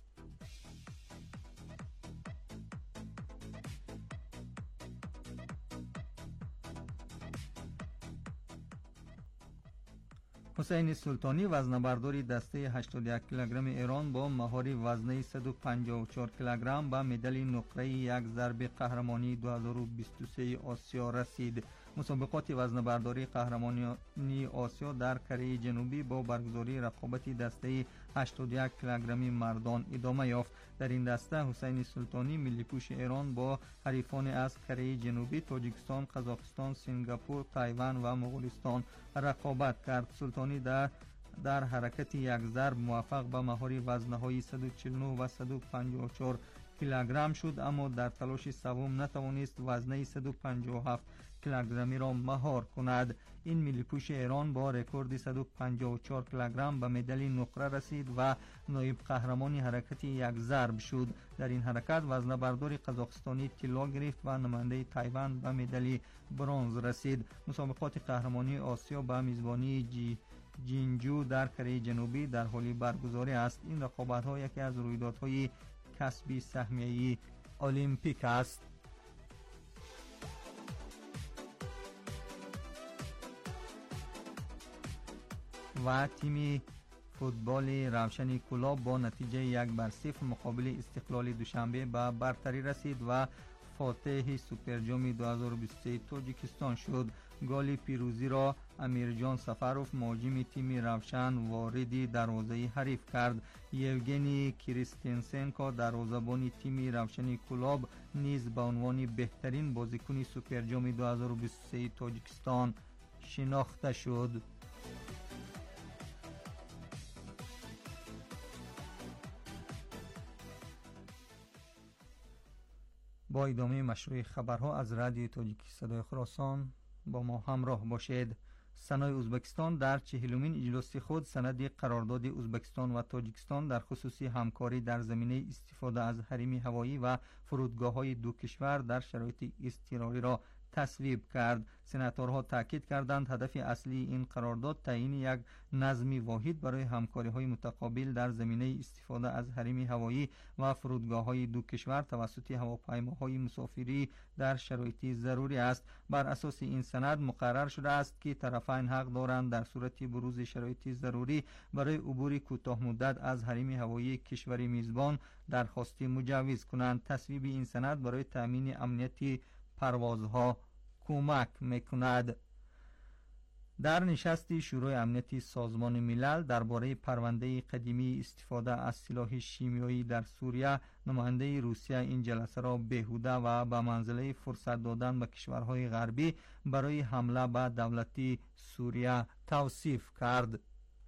حسین سلطانی وزنه‌بردار دسته 81 کیلوگرم ایران با مهار وزنه 154 کیلوگرم به مدال نقره یک ضرب قهرمانی 2023 آسیا رسید. مسابقات وزنه‌برداری قهرمانی آسیا در کره جنوبی با برگزاری رقابت دسته 81 کیلوگرمی مردان ادامه یافت. در این دسته حسین سلطانی ملی‌پوش ایران با حریفان از کره جنوبی، تاجیکستان، قزاقستان، سنگاپور، تایوان و مغولستان رقابت کرد. سلطانی در حرکت یک ضرب موفق به مهار وزنه‌های 149 و 154 کیلوگرم شد اما در تلاش سوم نتوانست وزنه 157 کیلوگرمی را مهار کند. این ملی‌پوش ایران با رکورد 154 کیلوگرم به مدال نقره رسید و نایب قهرمان حرکت یک ضرب شد. در این حرکت وزنه‌بردار قزاقستانی طلا گرفت و نماینده تایوان به مدال برنز رسید. مسابقات قهرمانی آسیا به میزبانی جینجو در کره جنوبی در حال برگزاری است. این رقابت‌ها یکی از رویدادهای کسبی سهمیه‌ای المپیک است. و تیم فوتبال روشن کلاب با نتیجه 1-0 مقابل استقلال دوشنبه به برتری رسید و فاتح سوپرجام 2023 تاجیکستان شد. گل پیروزی را امیرجان سفروف مهاجم تیم روشن واردی دروازه حریف کرد. یوگنی کریستنسنکو دروازه‌بان تیم روشن کلاب نیز به عنوان بهترین بازیکن سوپرجام 2023 تاجیکستان شناخته شد. با ادامه مشروع خبرها از رادیو تاجیکی صدای خراسان با ما همراه باشید. سنای ازبکستان در 40مین اجلاس خود سند قرارداد ازبکستان و تاجیکستان در خصوص همکاری در زمینه استفاده از حریم هوایی و فرودگاه‌های دو کشور در شرایط اضطراری را تصویب کرد. سناتورها تاکید کردند هدف اصلی این قرارداد تعیین یک نظم واحد برای همکاری‌های متقابل در زمینه استفاده از حریم هوایی و فرودگاه‌های دو کشور توسط هواپیماهای مسافری در شرایط ضروری است. بر اساس این سند مقرر شده است که طرفین حق دارند در صورت بروز شرایط ضروری برای عبور کوتاه مدت از حریم هوایی کشور میزبان درخواست مجوز کنند. تصویب این سند برای تامین امنیت پروازها کمک میکند. در نشستی شورای امنیتی سازمان ملل درباره پرونده قدیمی استفاده از سلاح شیمیایی در سوریه، نماینده روسیه این جلسه را بیهوده و به منزله فرصت دادن به کشورهای غربی برای حمله به دولت سوریه توصیف کرد.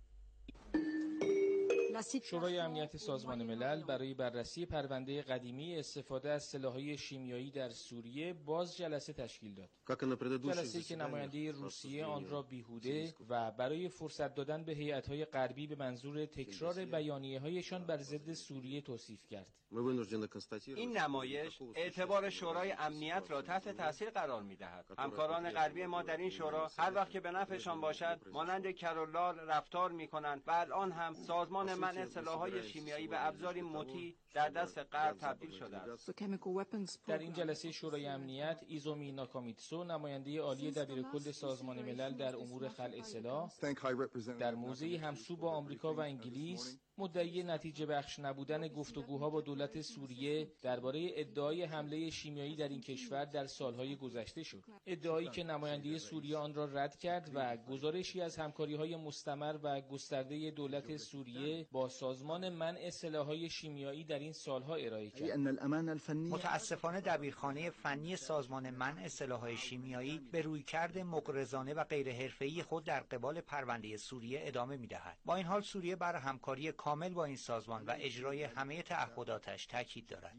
شورای امنیت سازمان ملل برای بررسی پرونده قدیمی استفاده از سلاح‌های شیمیایی در سوریه باز جلسه تشکیل داد. جلسه‌ای که نماینده روسیه آن را بیهوده و برای فرصت دادن به هیئت‌های غربی به منظور تکرار بیانیه‌هایشان بر ضد سوریه توصیف کرد. این نمایش اعتبار شورای امنیت را تحت تاثیر قرار می‌دهد. همکاران غربی ما در این شورا هر وقت که به نفعشان باشد مانند کرولال رفتار می‌کنند و الان هم سازمان منع سلاح‌های شیمیایی به ابزاری مطیع در دست غرب تبدیل شده است. در این جلسه شورای امنیت ایزومی ناکامیتسو نماینده عالی دبیرکل سازمان ملل در امور خلع سلاح در موضعی همسو با آمریکا و انگلیس مدعی نتیجه بخش نبودن گفتگوها با دولت سوریه درباره ادعای حمله شیمیایی در این کشور در سالهای گذشته شد. ادعایی که نماینده سوریه آن را رد کرد و گزارشی از همکاری‌های مستمر و گسترده دولت سوریه با سازمان منع سلاح‌های شیمیایی در این سالها ارائه کرد. متاسفانه دبیرخانه فنی سازمان منع سلاح‌های شیمیایی به رویکرد مغرضانه و غیر حرفه‌ای خود در قبال پرونده سوریه ادامه می‌دهد. با این حال سوریه بر همکاری کامل با این سازمان و اجرای همه تعهداتش تاکید دارد.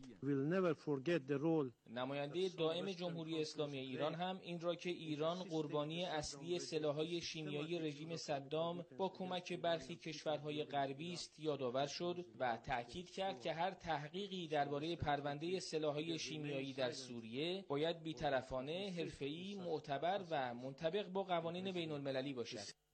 نماینده دائم جمهوری اسلامی ایران هم این را که ایران قربانی اصلی سلاح‌های شیمیایی رژیم صدام با کمک برخی کشورهای غربی است یادآور شد و تاکید کرد که هر تحقیقی درباره پرونده سلاح‌های شیمیایی در سوریه باید بی‌طرفانه، حرفه‌ای، معتبر و منطبق با قوانین بین‌المللی باشد.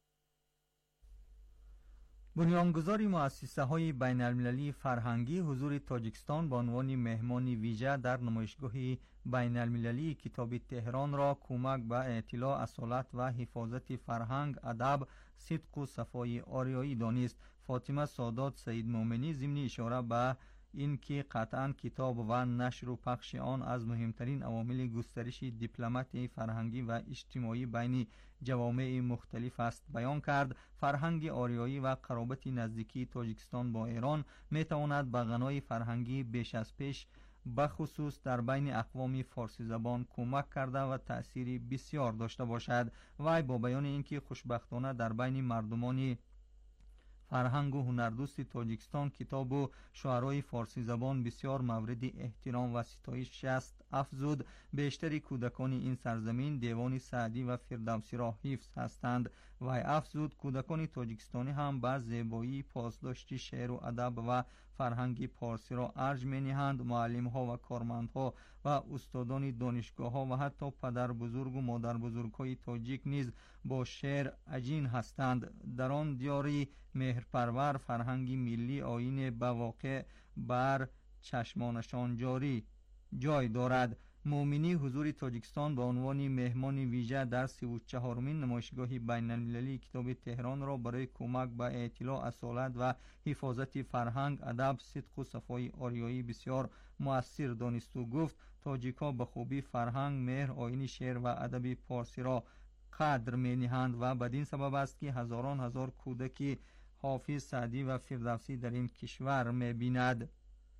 بنیانگذار مؤسسه‌های بین‌المللی فرهنگی حضور تاجیکستان به عنوان مهمان ویژه در نمایشگاه بین‌المللی کتاب تهران را کمک به اطلاع، اصالت و حفاظت فرهنگ، ادب، صدق و صفای آریایی دانست. فاطمه سادات سید مومنی ضمن اشاره به این که قطعاً کتاب و نشر و پخش آن از مهمترین عوامل گسترش دیپلمات فرهنگی و اجتماعی بین جوامع مختلف است بیان کرد. فرهنگ آریایی و قرابت نزدیکی تاجیکستان با ایران می تواند به غنای فرهنگی بیش از پیش بخصوص در بین اقوام فارسی زبان کمک کرده و تأثیری بسیار داشته باشد. وی با بیان اینکه خوشبختانه در بین مردمان فرهنگ و هنردوست تاجیکستان کتاب و شعرهای فارسی زبان بسیار مورد احترام و ستایش است افزود. بیشتر کودکان این سرزمین دیوان سعدی و فردوسی را حفظ هستند. و افزود کودکان تاجیکستانی هم به زیبایی پاسداشت شعر و ادب و فرهنگ پارسی را ارج می‌نهند. معلم‌ها و کارمندها و استادان دانشگاه‌ها و حتی پدر بزرگ و مادر بزرگ‌های تاجیک نیز با شعر عجین هستند. در آن دیاری مهرپرور فرهنگ ملی آیین به واقع بر چشمانشان جای دارد. مومنی حضور تاجیکستان به عنوان مهمان ویژه در 34مین نمایشگاه بین‌المللی کتاب تهران را برای کمک به اطلاع اصالت و حفاظت فرهنگ، ادب، صدق و صفای آریایی بسیار مؤثر دانست و گفت تاجیک‌ها به خوبی فرهنگ، مهر، آیین شعر و ادب فارسی را قدر می‌نهند و بدین سبب است که هزاران هزار کودک حافظ، سعدی و فردوسی در این کشور می‌بیند.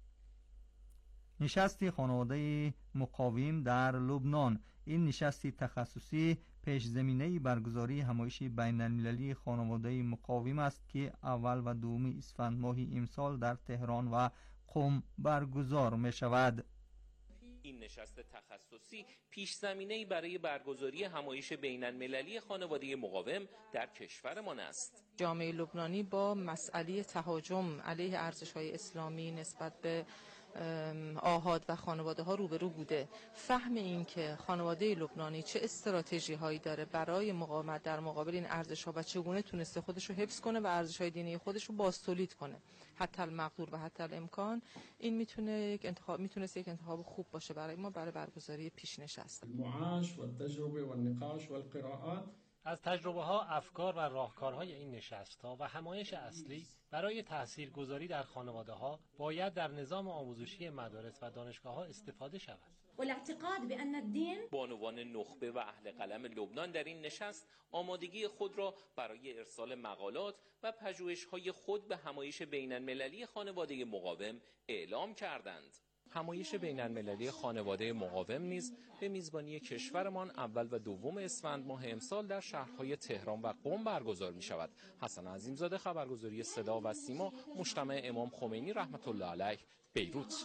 نشست خانواده مقاوم در لبنان. این نشست تخصصی پیش زمینه برگزاری همایش بین‌المللی خانواده مقاوم است که اول و دوم اسفند ماه امسال در تهران و قم برگزار می شود. این نشست تخصصی پیش زمینه‌ای برای برگزاری همایش بین‌المللی خانواده مقاوم در کشورمان است. جامعه لبنانی با مسئله تهاجم علیه ارزش‌های اسلامی نسبت به آحاد و خانواده ها روبرو بوده. فهم این که خانواده لبنانی چه استراتژی هایی داره برای مقاومت در مقابل این ارزش ها و چگونه تونسته خودش رو حفظ کنه و ارزش های دینی خودش رو بازتولید کنه حتی المقدور و حتی الامکان، این میتونست یک انتخاب خوب باشه برای ما برای برگزاری پیش‌نشست. المعاش والتجربه والنقاش والقراءات. از تجربه ها، افکار و راهکارهای این نشست‌ها و همایش اصلی برای تاثیرگذاری در خانواده ها باید در نظام آموزشی مدارس و دانشگاه ها استفاده شود. والاعتقاد بأن الدین. بانوان نخبه و اهل قلم لبنان در این نشست آمادگی خود را برای ارسال مقالات و پژوهش‌های خود به همایش بین‌المللی خانواده مقاوم اعلام کردند. همایش بین‌المللی خانواده مقاوم نیز به میزبانی کشورمان اول و دوم اسفند ماه امسال در شهرهای تهران و قم برگزار می شود. حسن عظیمزاده، خبرگزاری صدا و سیما، مجتمع امام خمینی رحمت الله علیه، بیروت.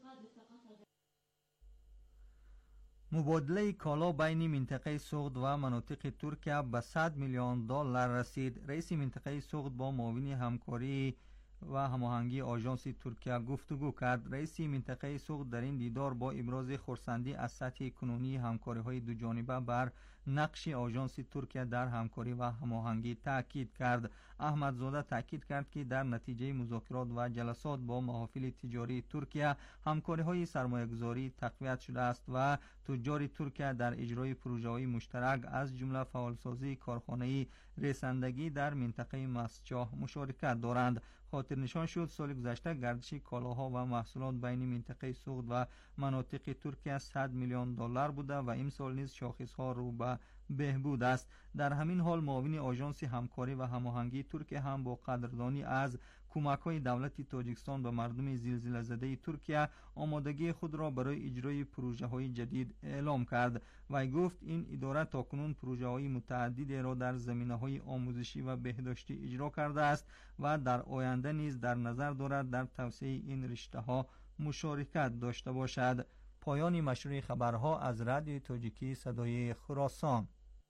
مبادله کالا بین منطقه سوخت و مناطق ترکیه به 100 میلیون دلار رسید. رئیس منطقه سوخت با معاون همکاری و هماهنگی آژانس ترکیه گفتگو کرد. رئیس منطقه سوخت در این دیدار با ابراز خرسندی از سطح کنونی همکاری‌های دو جانبه بر نقش آژانس ترکیه در همکاری و هماهنگی تاکید کرد. احمدزاده تاکید کرد که در نتیجه مذاکرات و جلسات با محافل تجاری ترکیه همکاری‌های سرمایه‌گذاری تقویت شده است و تجار ترکیه در اجرای پروژه‌های مشترک از جمله فعالسازی کارخانه‌ای رساندگی در منطقه مسجاه مشارکت دارند. خاطر نشان شد سال گذشته گردش کالاها و محصولات بین منطقه سوخت و مناطق ترکیه 100 میلیون دلار بوده و امسال نیز شاخصها رو به بهبود است. در همین حال معاون آژانس همکاری و هماهنگی ترکیه هم با قدردانی از کمک‌های دولت تاجیکستان به مردم زلزله زده ترکیه آمادگی خود را برای اجرای پروژه‌های جدید اعلام کرد. وی گفت این اداره تاکنون پروژه‌های متعددی را در زمینه‌های آموزشی و بهداشتی اجرا کرده است و در آینده نیز در نظر دارد در توسعه این رشته‌ها مشارکت داشته باشد. پایان مشروع خبرها از رادیو تاجیکی صدای خراسان.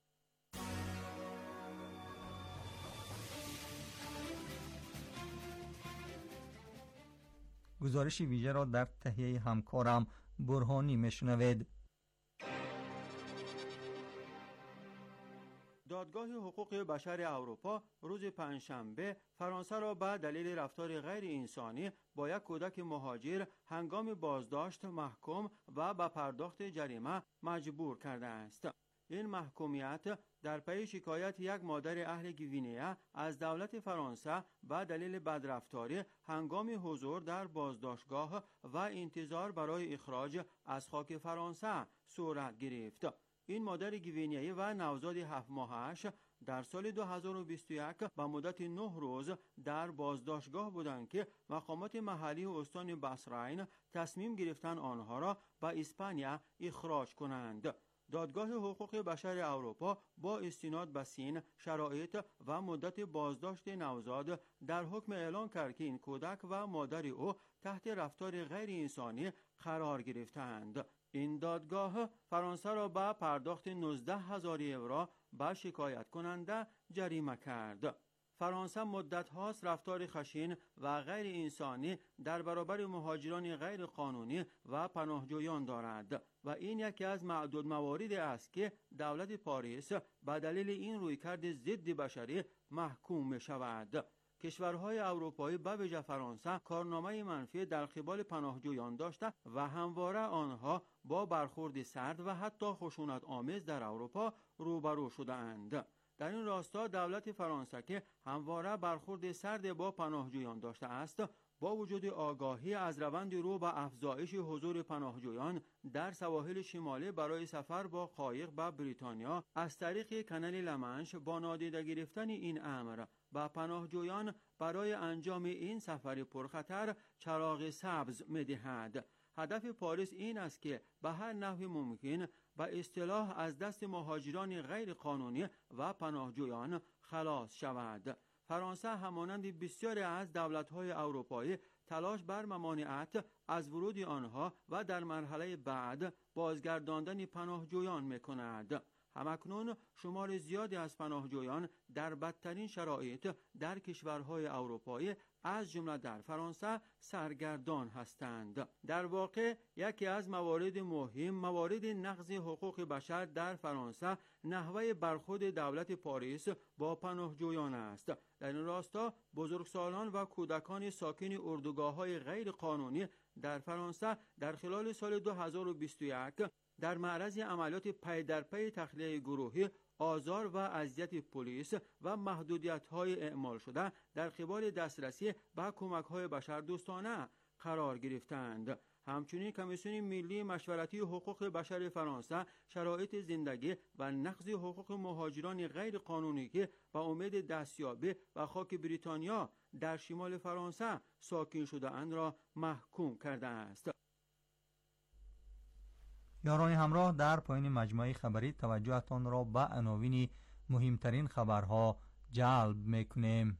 گزارش ویژه را در تهیه همکارم برهانی میشنوید. دادگاه حقوق بشر اروپا روز پنجشنبه فرانسه را به دلیل رفتار غیر انسانی با یک کودک مهاجر هنگام بازداشت محکوم و به پرداخت جریمه مجبور کرده است. این محکومیت در پی شکایت یک مادر اهل گوینه از دولت فرانسه به دلیل بدرفتاری هنگام حضور در بازداشتگاه و انتظار برای اخراج از خاک فرانسه صورت گرفت. این مادر گوینه‌ای و نوزاد 7 ماهش در سال 2021 به مدت 9 روز در بازداشتگاه بودند که مقامات محلی استان بصرین تصمیم گرفتند آنها را به اسپانیا اخراج کنند. دادگاه حقوق بشر اروپا با استناد به سن، شرایط و مدت بازداشت نوزاد در حکم اعلان کرد که این کودک و مادر او تحت رفتار غیر انسانی قرار گرفتند. این دادگاه فرانسه را به پرداخت 19,000 یورو به شکایت کننده جریمه کرد. فرانسه مدت هاست رفتار خشن و غیر انسانی در برابر مهاجران غیر قانونی و پناهجویان دارد و این یکی از معدود مواردی است که دولت پاریس به دلیل این رویکرد ضد بشری محکوم می شود. کشورهای اروپایی به ویژه فرانسه کارنامه منفی در قبال پناهجویان داشته و همواره آنها با برخورد سرد و حتی خشونت آمیز در اروپا روبرو شده‌اند. در این راستا دولت فرانسه که همواره برخورد سرد با پناهجویان داشته است، با وجود آگاهی از روند رو به افزایش حضور پناهجویان در سواحل شمالی برای سفر با قایق به بریتانیا از طریق کانال لامانش با نادیده گرفتن این امر به پناهجویان برای انجام این سفر پرخطر چراغ سبز می‌دهد. هدف پاریس این است که به هر نحو ممکن به اصطلاح از دست مهاجران غیر قانونی و پناهجویان خلاص شود. فرانسه همانند بسیاری از دولت‌های اروپایی تلاش بر ممانعت از ورود آنها و در مرحله بعد بازگرداندن پناهجویان می‌کند. همکنون شمار زیادی از پناهجویان در بدترین شرایط در کشورهای اروپایی از جمله در فرانسه سرگردان هستند. در واقع یکی از موارد مهم موارد نقض حقوق بشر در فرانسه نحوه برخورد دولت پاریس با پناهجویان است. در این راستا بزرگسالان و کودکان ساکن اردوگاه‌های غیر قانونی در فرانسه در خلال سال 2021 در معرض عملیات پی در پی تخلیه گروهی، آزار و اذیت پلیس و محدودیت‌های اعمال شده در قبال دسترسی به کمک‌های بشردوستانه قرار گرفتند. همچنین کمیسیون ملی مشورتی حقوق بشر فرانسه شرایط زندگی و نقض حقوق مهاجران غیر قانونی که به امید دستیابی و خاک بریتانیا در شمال فرانسه ساکن شده‌اند را محکوم کرده است. یاران همراه، در پایین مجموعه خبری توجهتان را به عناوین مهمترین خبرها جلب میکنیم.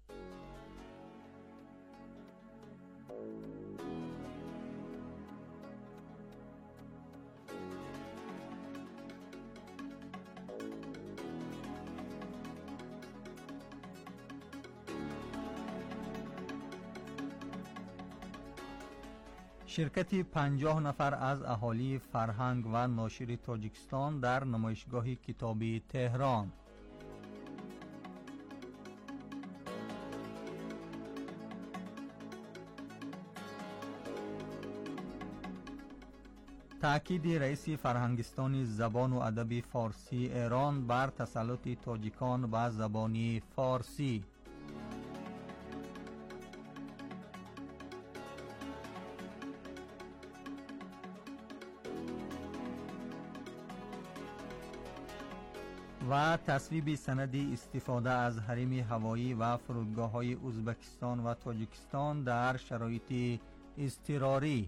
شرکت 50 نفر از اهالی فرهنگ و ناشر تاجیکستان در نمایشگاه کتابی تهران. تأکید رئیس فرهنگستان زبان و ادب فارسی ایران بر تسلط تاجیکان به زبان فارسی. و تصویب سند استفاده از حریم هوایی و فرودگاه‌های ازبکستان و تاجیکستان در شرایط اضطراری.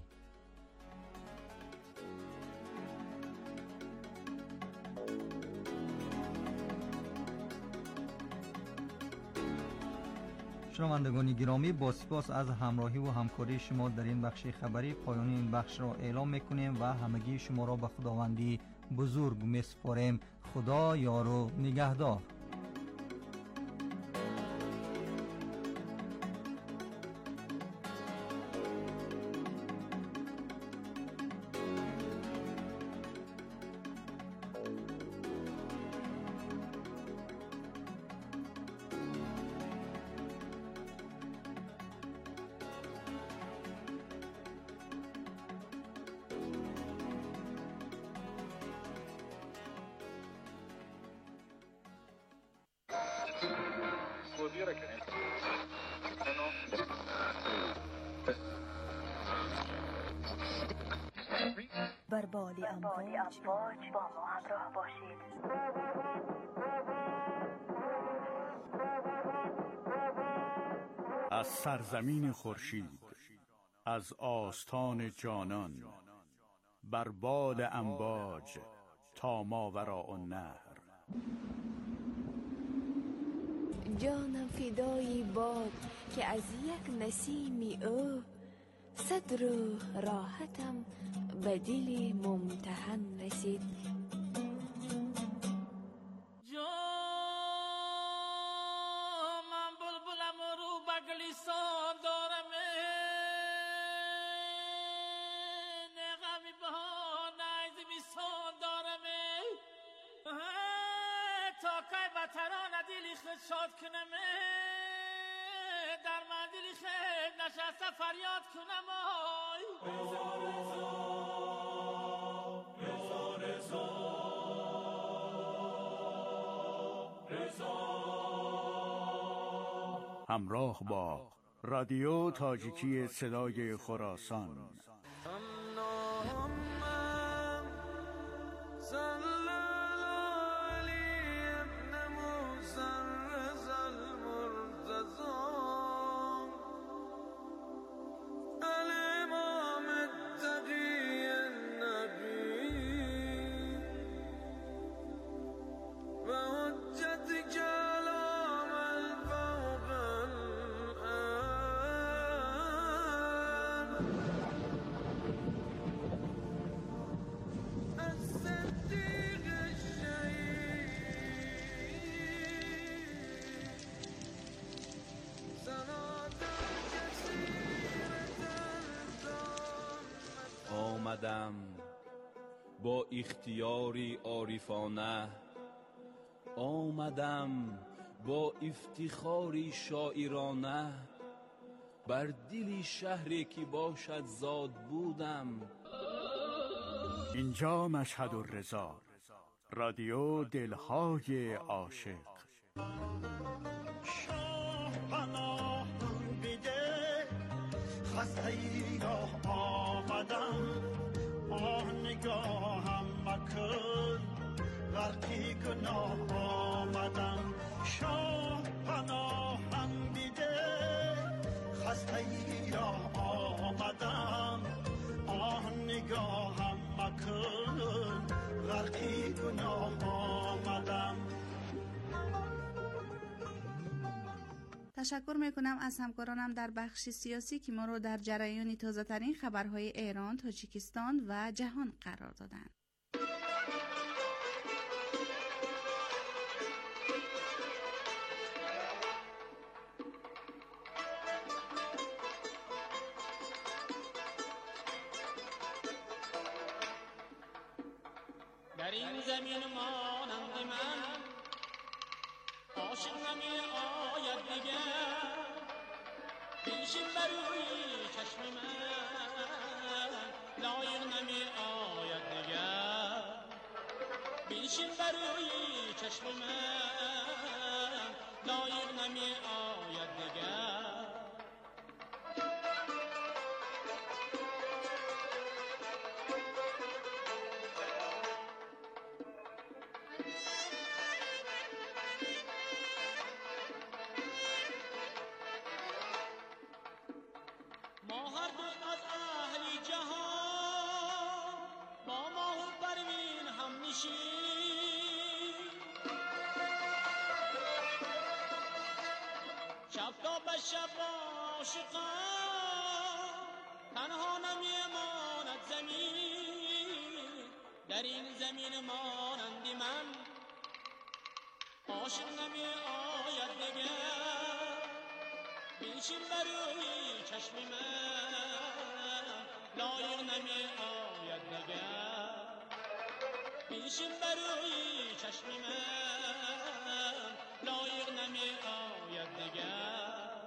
شنوندگان گرامی، با سپاس از همراهی و همکاری شما در این بخش خبری پایان این بخش را اعلام می‌کنیم و همگی شما را به خداوندی بزرگ می‌سپاریم. خدا یار و نگهدار. بر بال امواج با ما همراه باشید. از سرزمین خورشید، از آستان جانان، بر بال امواج تا ماوراء النهر. جانم فدای باد که از یک نسیم او صد روح راحتم به دل ممتحن رسید. من بلبلم و رو بگلیسان دارم، نغمی بها نیز بیسان دارم، تا که به ترانه دلی خود شاد کنم. خیل نشسته فریاد کنم آی رضا رضا رضا رضا. همراه با رادیو تاجیکی صدای خراسان. آمدم با اختیاری عارفانه، آمدم با افتخاری شاعرانه، بر دل شهری که باشد زاد بودم. اینجا مشهد الرضا، رادیو دلهای عاشق. شاه پناه بده، خسته ای را آمدم، آه نگاهم مکن، غرقی گناه آمدم. شاه پناهم بده، خسته ای را آمدم، آه نگاهم مکن، غرقی گناه آمدم. تشکر میکنم از همکارانم در بخش سیاسی که ما رو در جریان تازه ترین خبرهای ایران، تاجیکستان و جهان قرار دادند. در این زمین مانند من عاشق نمی آید دیگر، پیشین بروی چشم من لایق نمی آید دیگر، پیشین بروی چشم من لایق نمی آید دیگر. ما هر دو از اهل جهان با ماه و پروین هم نشین، شب تا به شب عاشقان تنها نمی ماند زمین. در این زمین مانند من عاشق نمی آید دیگر، پیشین بروی چشم من لایق نمی آید دیگر، پیشین بروی چشم من لایق نمی آید دیگر.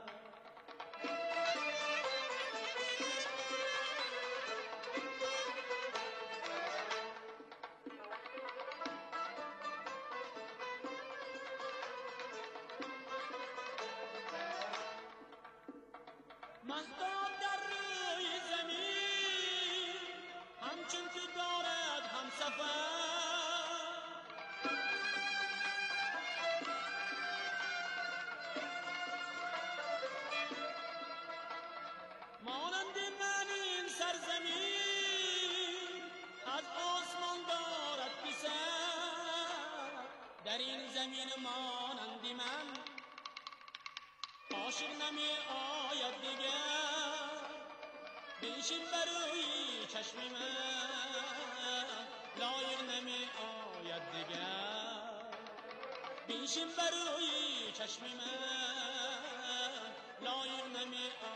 مهتاب در روی زمین همچون که دارد هم سفر، مانند من این سرزمین از آسمان دارد پسر. در این زمین مانند من عاشق نمی آید دیگر، پیشین بروی چشم من لایق نمی آید دیگر، پیشین بروی چشم من لایق نمی آید.